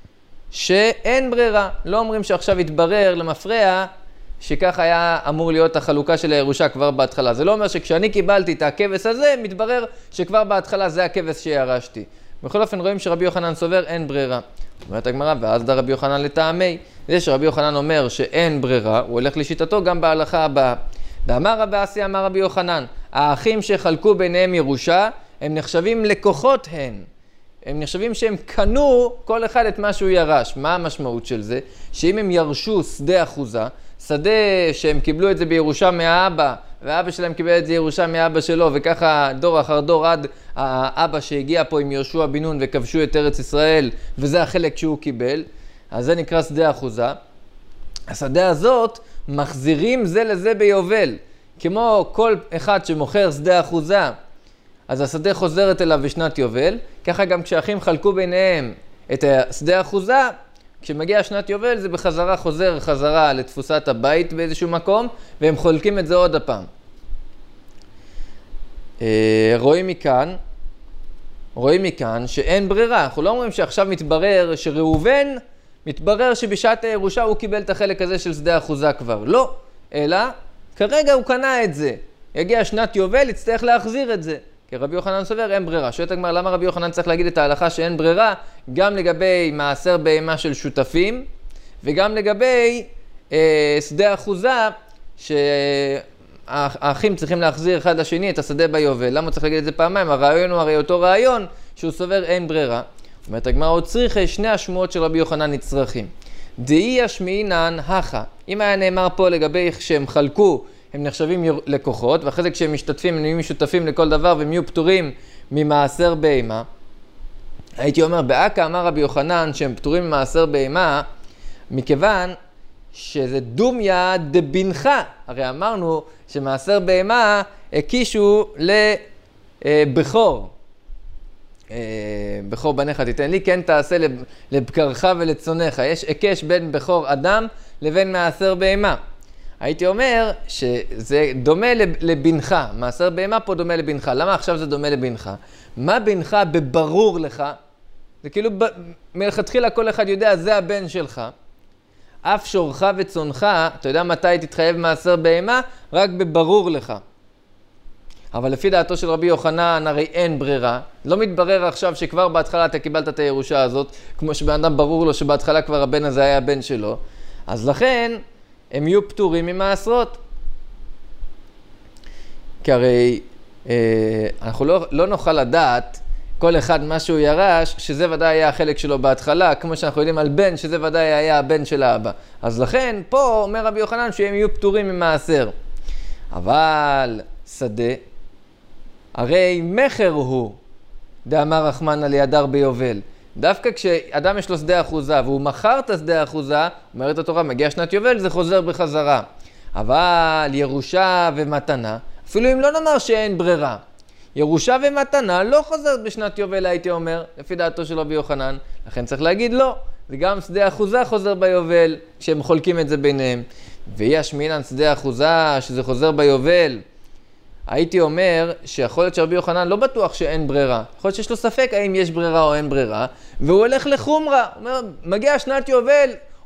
שאין ברירה, לא אומרים שעכשיו יתברר למפרע שכך היה אמור להיות החלוקה של הירושה כבר בהתחלה. זה לא אומר שכשאני קיבלתי את הכבש הזה, מתברר שכבר בהתחלה זה הכבש שירשתי. בכל אופן רואים שרבי יוחנן סובר אין ברירה. אומרת הגמרא, ואז דה רבי יוחנן לטעמי. זה שרבי יוחנן אומר שאין ברירה, הוא הולך לשיטתו גם בהלכה הבאה. ואמר רבי אסי, אמר רבי יוחנן, האחים שחלקו ביניהם ירושה, הם נחשבים לקוחות הן. הם נחשבים שהם קנו כל אחד את מה שהוא ירש. מה המשמעות של זה? שאם הם ירשו שדה אחוזה, שדה שהם קיבלו את זה בירושה מהאבא, והאבא שלהם קיבל את זה ירושה מאבא שלו, וככה דור אחר דור עד האבא שהגיע פה עם יהושע בן נון וכבשו את ארץ ישראל, וזה החלק שהוא קיבל, אז זה נקרא שדה אחוזה. השדה הזאת מחזירים זה לזה ביובל, כמו כל אחד שמוכר שדה אחוזה, אז השדה חוזרת אליו בשנת יובל, ככה גם כשאחים חלקו ביניהם את השדה אחוזה, כשמגיע שנת יובל זה בחזרה חוזר חזרה לתפוסת הבית באיזשהו מקום, והם חולקים את זה עוד הפעם. רואים מכאן, רואים מכאן שאין ברירה. אנחנו לא אומרים שעכשיו מתברר שראובן, מתברר שבשעת הירושה הוא קיבל את החלק הזה של שדה אחוזה כבר. לא, אלא כרגע הוא קנה את זה. יגיע שנת יובל, יצטרך להחזיר את זה. כי רבי יוחנן סובר, אין ברירה. שואלת הגמרא, למה רבי יוחנן צריך להגיד את ההלכה שאין ברירה, גם לגבי מעשר בהמה של שותפים, וגם לגבי אה, שדה אחוזה, שהאחים צריכים להחזיר אחד לשני את השדה ביובל. למה צריך להגיד את זה פעמיים? הרעיון הוא הרי אותו רעיון, שהוא סובר אין ברירה. אומרת הגמרא, עוד צריך שני השמועות של רבי יוחנן נצרכים. דאי ישמעינן הכה. אם היה נאמר פה לגבי איך שהם חלקו, הם נחשבים לקוחות, ואחרי זה כשהם משתתפים, הם נהיים שותפים לכל דבר, והם יהיו פטורים ממעשר בהמה. הייתי אומר, באקה אמר רבי יוחנן שהם פטורים ממעשר בהמה, מכיוון שזה דומיה דבנך. הרי אמרנו שמעשר בהמה הקישו לבכור. בכור בניך תיתן לי, כן תעשה לבקרך ולצונך. יש הקש בין בכור אדם לבין מעשר בהמה. הייתי אומר שזה דומה לבנך, מעשר בהמה פה דומה לבנך. למה עכשיו זה דומה לבנך? מה בנך בברור לך? זה כאילו מלכתחילה כל אחד יודע, זה הבן שלך. אף שורך וצונך, אתה יודע מתי תתחייב מעשר בהמה? רק בברור לך. אבל לפי דעתו של רבי יוחנן, הרי אין ברירה. לא מתברר עכשיו שכבר בהתחלה אתה קיבלת את הירושה הזאת, כמו שבן אדם ברור לו שבהתחלה כבר הבן הזה היה הבן שלו. אז לכן הם יהיו פטורים ממעשרות. כי הרי אה, אנחנו לא, לא נוכל לדעת כל אחד מה שהוא ירש, שזה ודאי היה החלק שלו בהתחלה, כמו שאנחנו יודעים על בן, שזה ודאי היה הבן של האבא. אז לכן פה אומר רבי יוחנן שהם יהיו פטורים ממעשר. אבל שדה, הרי מחר הוא, דאמר רחמן על ידר ביובל. דווקא כשאדם יש לו שדה אחוזה, והוא מכר את השדה האחוזה, אומרת התורה, מגיע שנת יובל, זה חוזר בחזרה. אבל ירושה ומתנה, אפילו אם לא נאמר שאין ברירה, ירושה ומתנה לא חוזרת בשנת יובל, הייתי אומר, לפי דעתו של רבי יוחנן. לכן צריך להגיד לא, זה גם שדה אחוזה חוזר ביובל, כשהם חולקים את זה ביניהם. ויש מינן שדה אחוזה שזה חוזר ביובל. הייתי אומר שיכול להיות שרבי יוחנן לא בטוח שאין ברירה. יכול להיות שיש לו ספק האם יש ברירה או אין ברירה, והוא הולך לחומרה. הוא אומר, מגיע שנת יובל,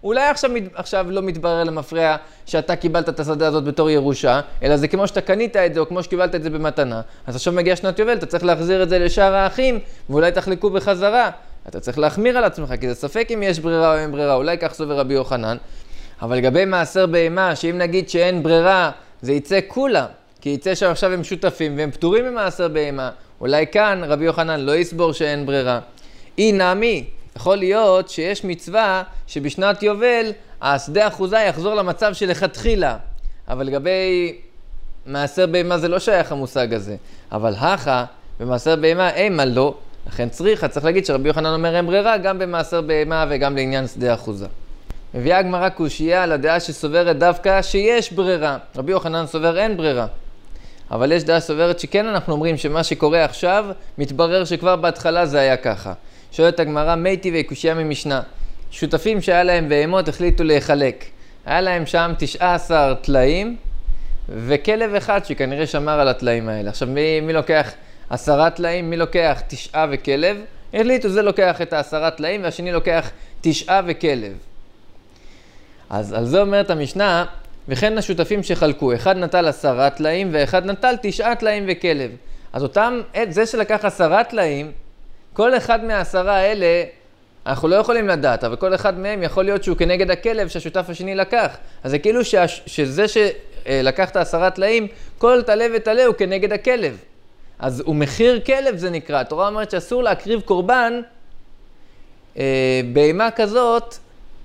אולי עכשיו, עכשיו לא מתברר למפרע שאתה קיבלת את השדה הזאת בתור ירושה, אלא זה כמו שאתה קנית את זה, או כמו שקיבלת את זה במתנה. אז עכשיו מגיע שנת יובל, אתה צריך להחזיר את זה לשאר האחים, ואולי תחלקו בחזרה. אתה צריך להחמיר על עצמך, כי זה ספק אם יש ברירה או אין ברירה, אולי כך סובר רבי יוחנן. אבל לגבי מעשר בהמה, שאם נגיד שאין ברירה, זה יצא כולה, כי יצא שעכשיו הם שותפים והם פטורים ממעשר בהמה. אולי כאן רבי יוחנן לא יסבור שאין ברירה. אי נעמי, יכול להיות שיש מצווה שבשנת יובל השדה אחוזה יחזור למצב שלכתחילה. אבל לגבי מעשר בהמה זה לא שייך המושג הזה. אבל הכה, במעשר בהמה אימה לא. לכן צריכה, צריך להגיד שרבי יוחנן אומר אין ברירה גם במעשר בהמה וגם לעניין שדה אחוזה. מביאה הגמרא קושיה על הדעה שסוברת דווקא שיש ברירה. רבי יוחנן סובר אין ברירה. אבל יש דעה סוברת שכן אנחנו אומרים שמה שקורה עכשיו, מתברר שכבר בהתחלה זה היה ככה. שואלת הגמרא מייטי וקושיה ממשנה. שותפים שהיה להם בהמות החליטו להיחלק. היה להם שם תשעה עשר תלאים וכלב אחד שכנראה שמר על התלאים האלה. עכשיו מי, מי לוקח עשרה תלאים, מי לוקח תשעה וכלב? החליטו זה לוקח את העשרה תלאים והשני לוקח תשעה וכלב. אז על זה אומרת המשנה, וכן השותפים שחלקו, אחד נטל עשרה תלאים ואחד נטל תשעה תלאים וכלב. אז אותם, זה שלקח עשרה תלאים, כל אחד מהעשרה האלה, אנחנו לא יכולים לדעת, אבל כל אחד מהם יכול להיות שהוא כנגד הכלב שהשותף השני לקח. אז זה כאילו שה, שזה שלקח את העשרה תלאים, כל תלה ותלה הוא כנגד הכלב. אז הוא מחיר כלב זה נקרא. התורה אומרת שאסור להקריב קורבן אה, בהמה כזאת,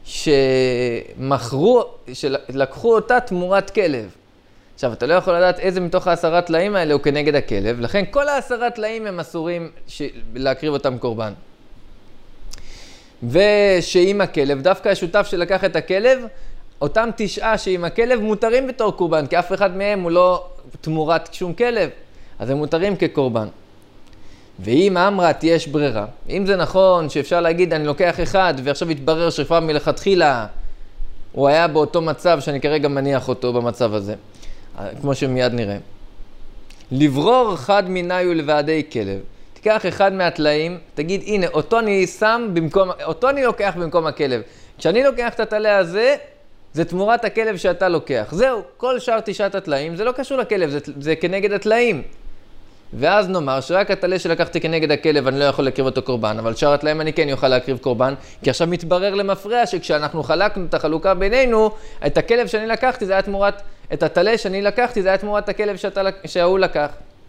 שמכרו, שלקחו אותה תמורת כלב. עכשיו, אתה לא יכול לדעת איזה מתוך העשרה תלאים האלה הוא כנגד הכלב, לכן כל העשרה תלאים הם אסורים ש... להקריב אותם קורבן. ושעם הכלב, דווקא השותף שלקח את הכלב, אותם תשעה שעם הכלב מותרים בתור קורבן, כי אף אחד מהם הוא לא תמורת שום כלב, אז הם מותרים כקורבן. ואם אמרת יש ברירה, אם זה נכון שאפשר להגיד אני לוקח אחד ועכשיו יתברר שכבר מלכתחילה הוא היה באותו מצב שאני כרגע מניח אותו במצב הזה, כמו שמיד נראה. לברור אחד מיני ולוועדי כלב. תיקח אחד מהתלאים, תגיד הנה אותו אני שם במקום, אותו אני לוקח במקום הכלב. כשאני לוקח את התלה הזה, זה תמורת הכלב שאתה לוקח. זהו, כל שאר תשעת התלאים, זה לא קשור לכלב, זה, זה כנגד התלאים. ואז נאמר שרק התלה שלקחתי כנגד הכלב אני לא יכול להקריב אותו קורבן, אבל שאר התלאים אני כן יוכל להקריב קורבן, כי עכשיו מתברר למפרע שכשאנחנו חלקנו את החלוקה בינינו, את הכלב שאני לקחתי זה היה תמורת, את התלה שאני לקחתי זה היה תמורת הכלב שאתה, שהוא לקח.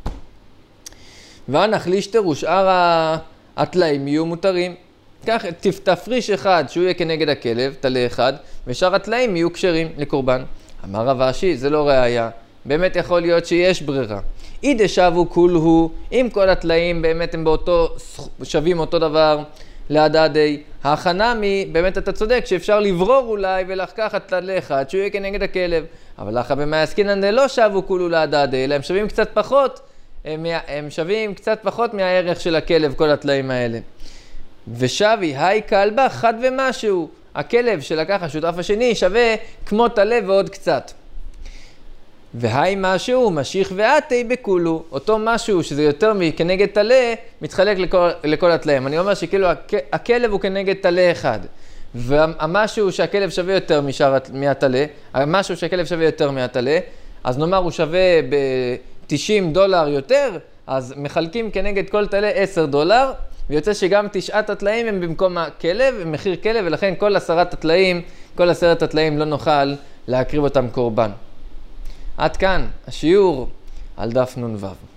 והנחלישתר ושאר התלאים יהיו מותרים. כך תפריש אחד שהוא יהיה כנגד הכלב, תלה אחד, ושאר התלאים יהיו כשרים לקורבן. אמר רב אשי, זה לא ראיה, באמת יכול להיות שיש ברירה. אידה שבו כולהו, אם כל התלאים באמת הם באותו, שווים אותו דבר, להדדי, החנמי, באמת אתה צודק שאפשר לברור אולי ולקחת תלה אחד שהוא יהיה כנגד הכלב. אבל לך במעסקינן לא שבו כולו להדדי, אלא הם שווים קצת פחות, הם, הם שווים קצת פחות מהערך של הכלב, כל התלאים האלה. ושבי, היי כלבה, חד ומשהו. הכלב שלקח השותף השני שווה כמו תלה ועוד קצת. והי משהו, משיך ועתי בכולו. אותו משהו שזה יותר מכנגד תלה, מתחלק לכל, לכל התלאים. אני אומר שכאילו הכלב הוא כנגד תלה אחד. והמשהו שהכלב שווה יותר משאר, מהתלה, המשהו שהכלב שווה יותר מהתלה, אז נאמר הוא שווה ב-תשעים דולר יותר, אז מחלקים כנגד כל תלה עשרה דולר, ויוצא שגם תשעת התלאים הם במקום הכלב, הם מחיר כלב, ולכן כל עשרת התלאים, כל עשרת התלאים לא נוכל להקריב אותם קורבן. עד כאן השיעור על דף נ"ו.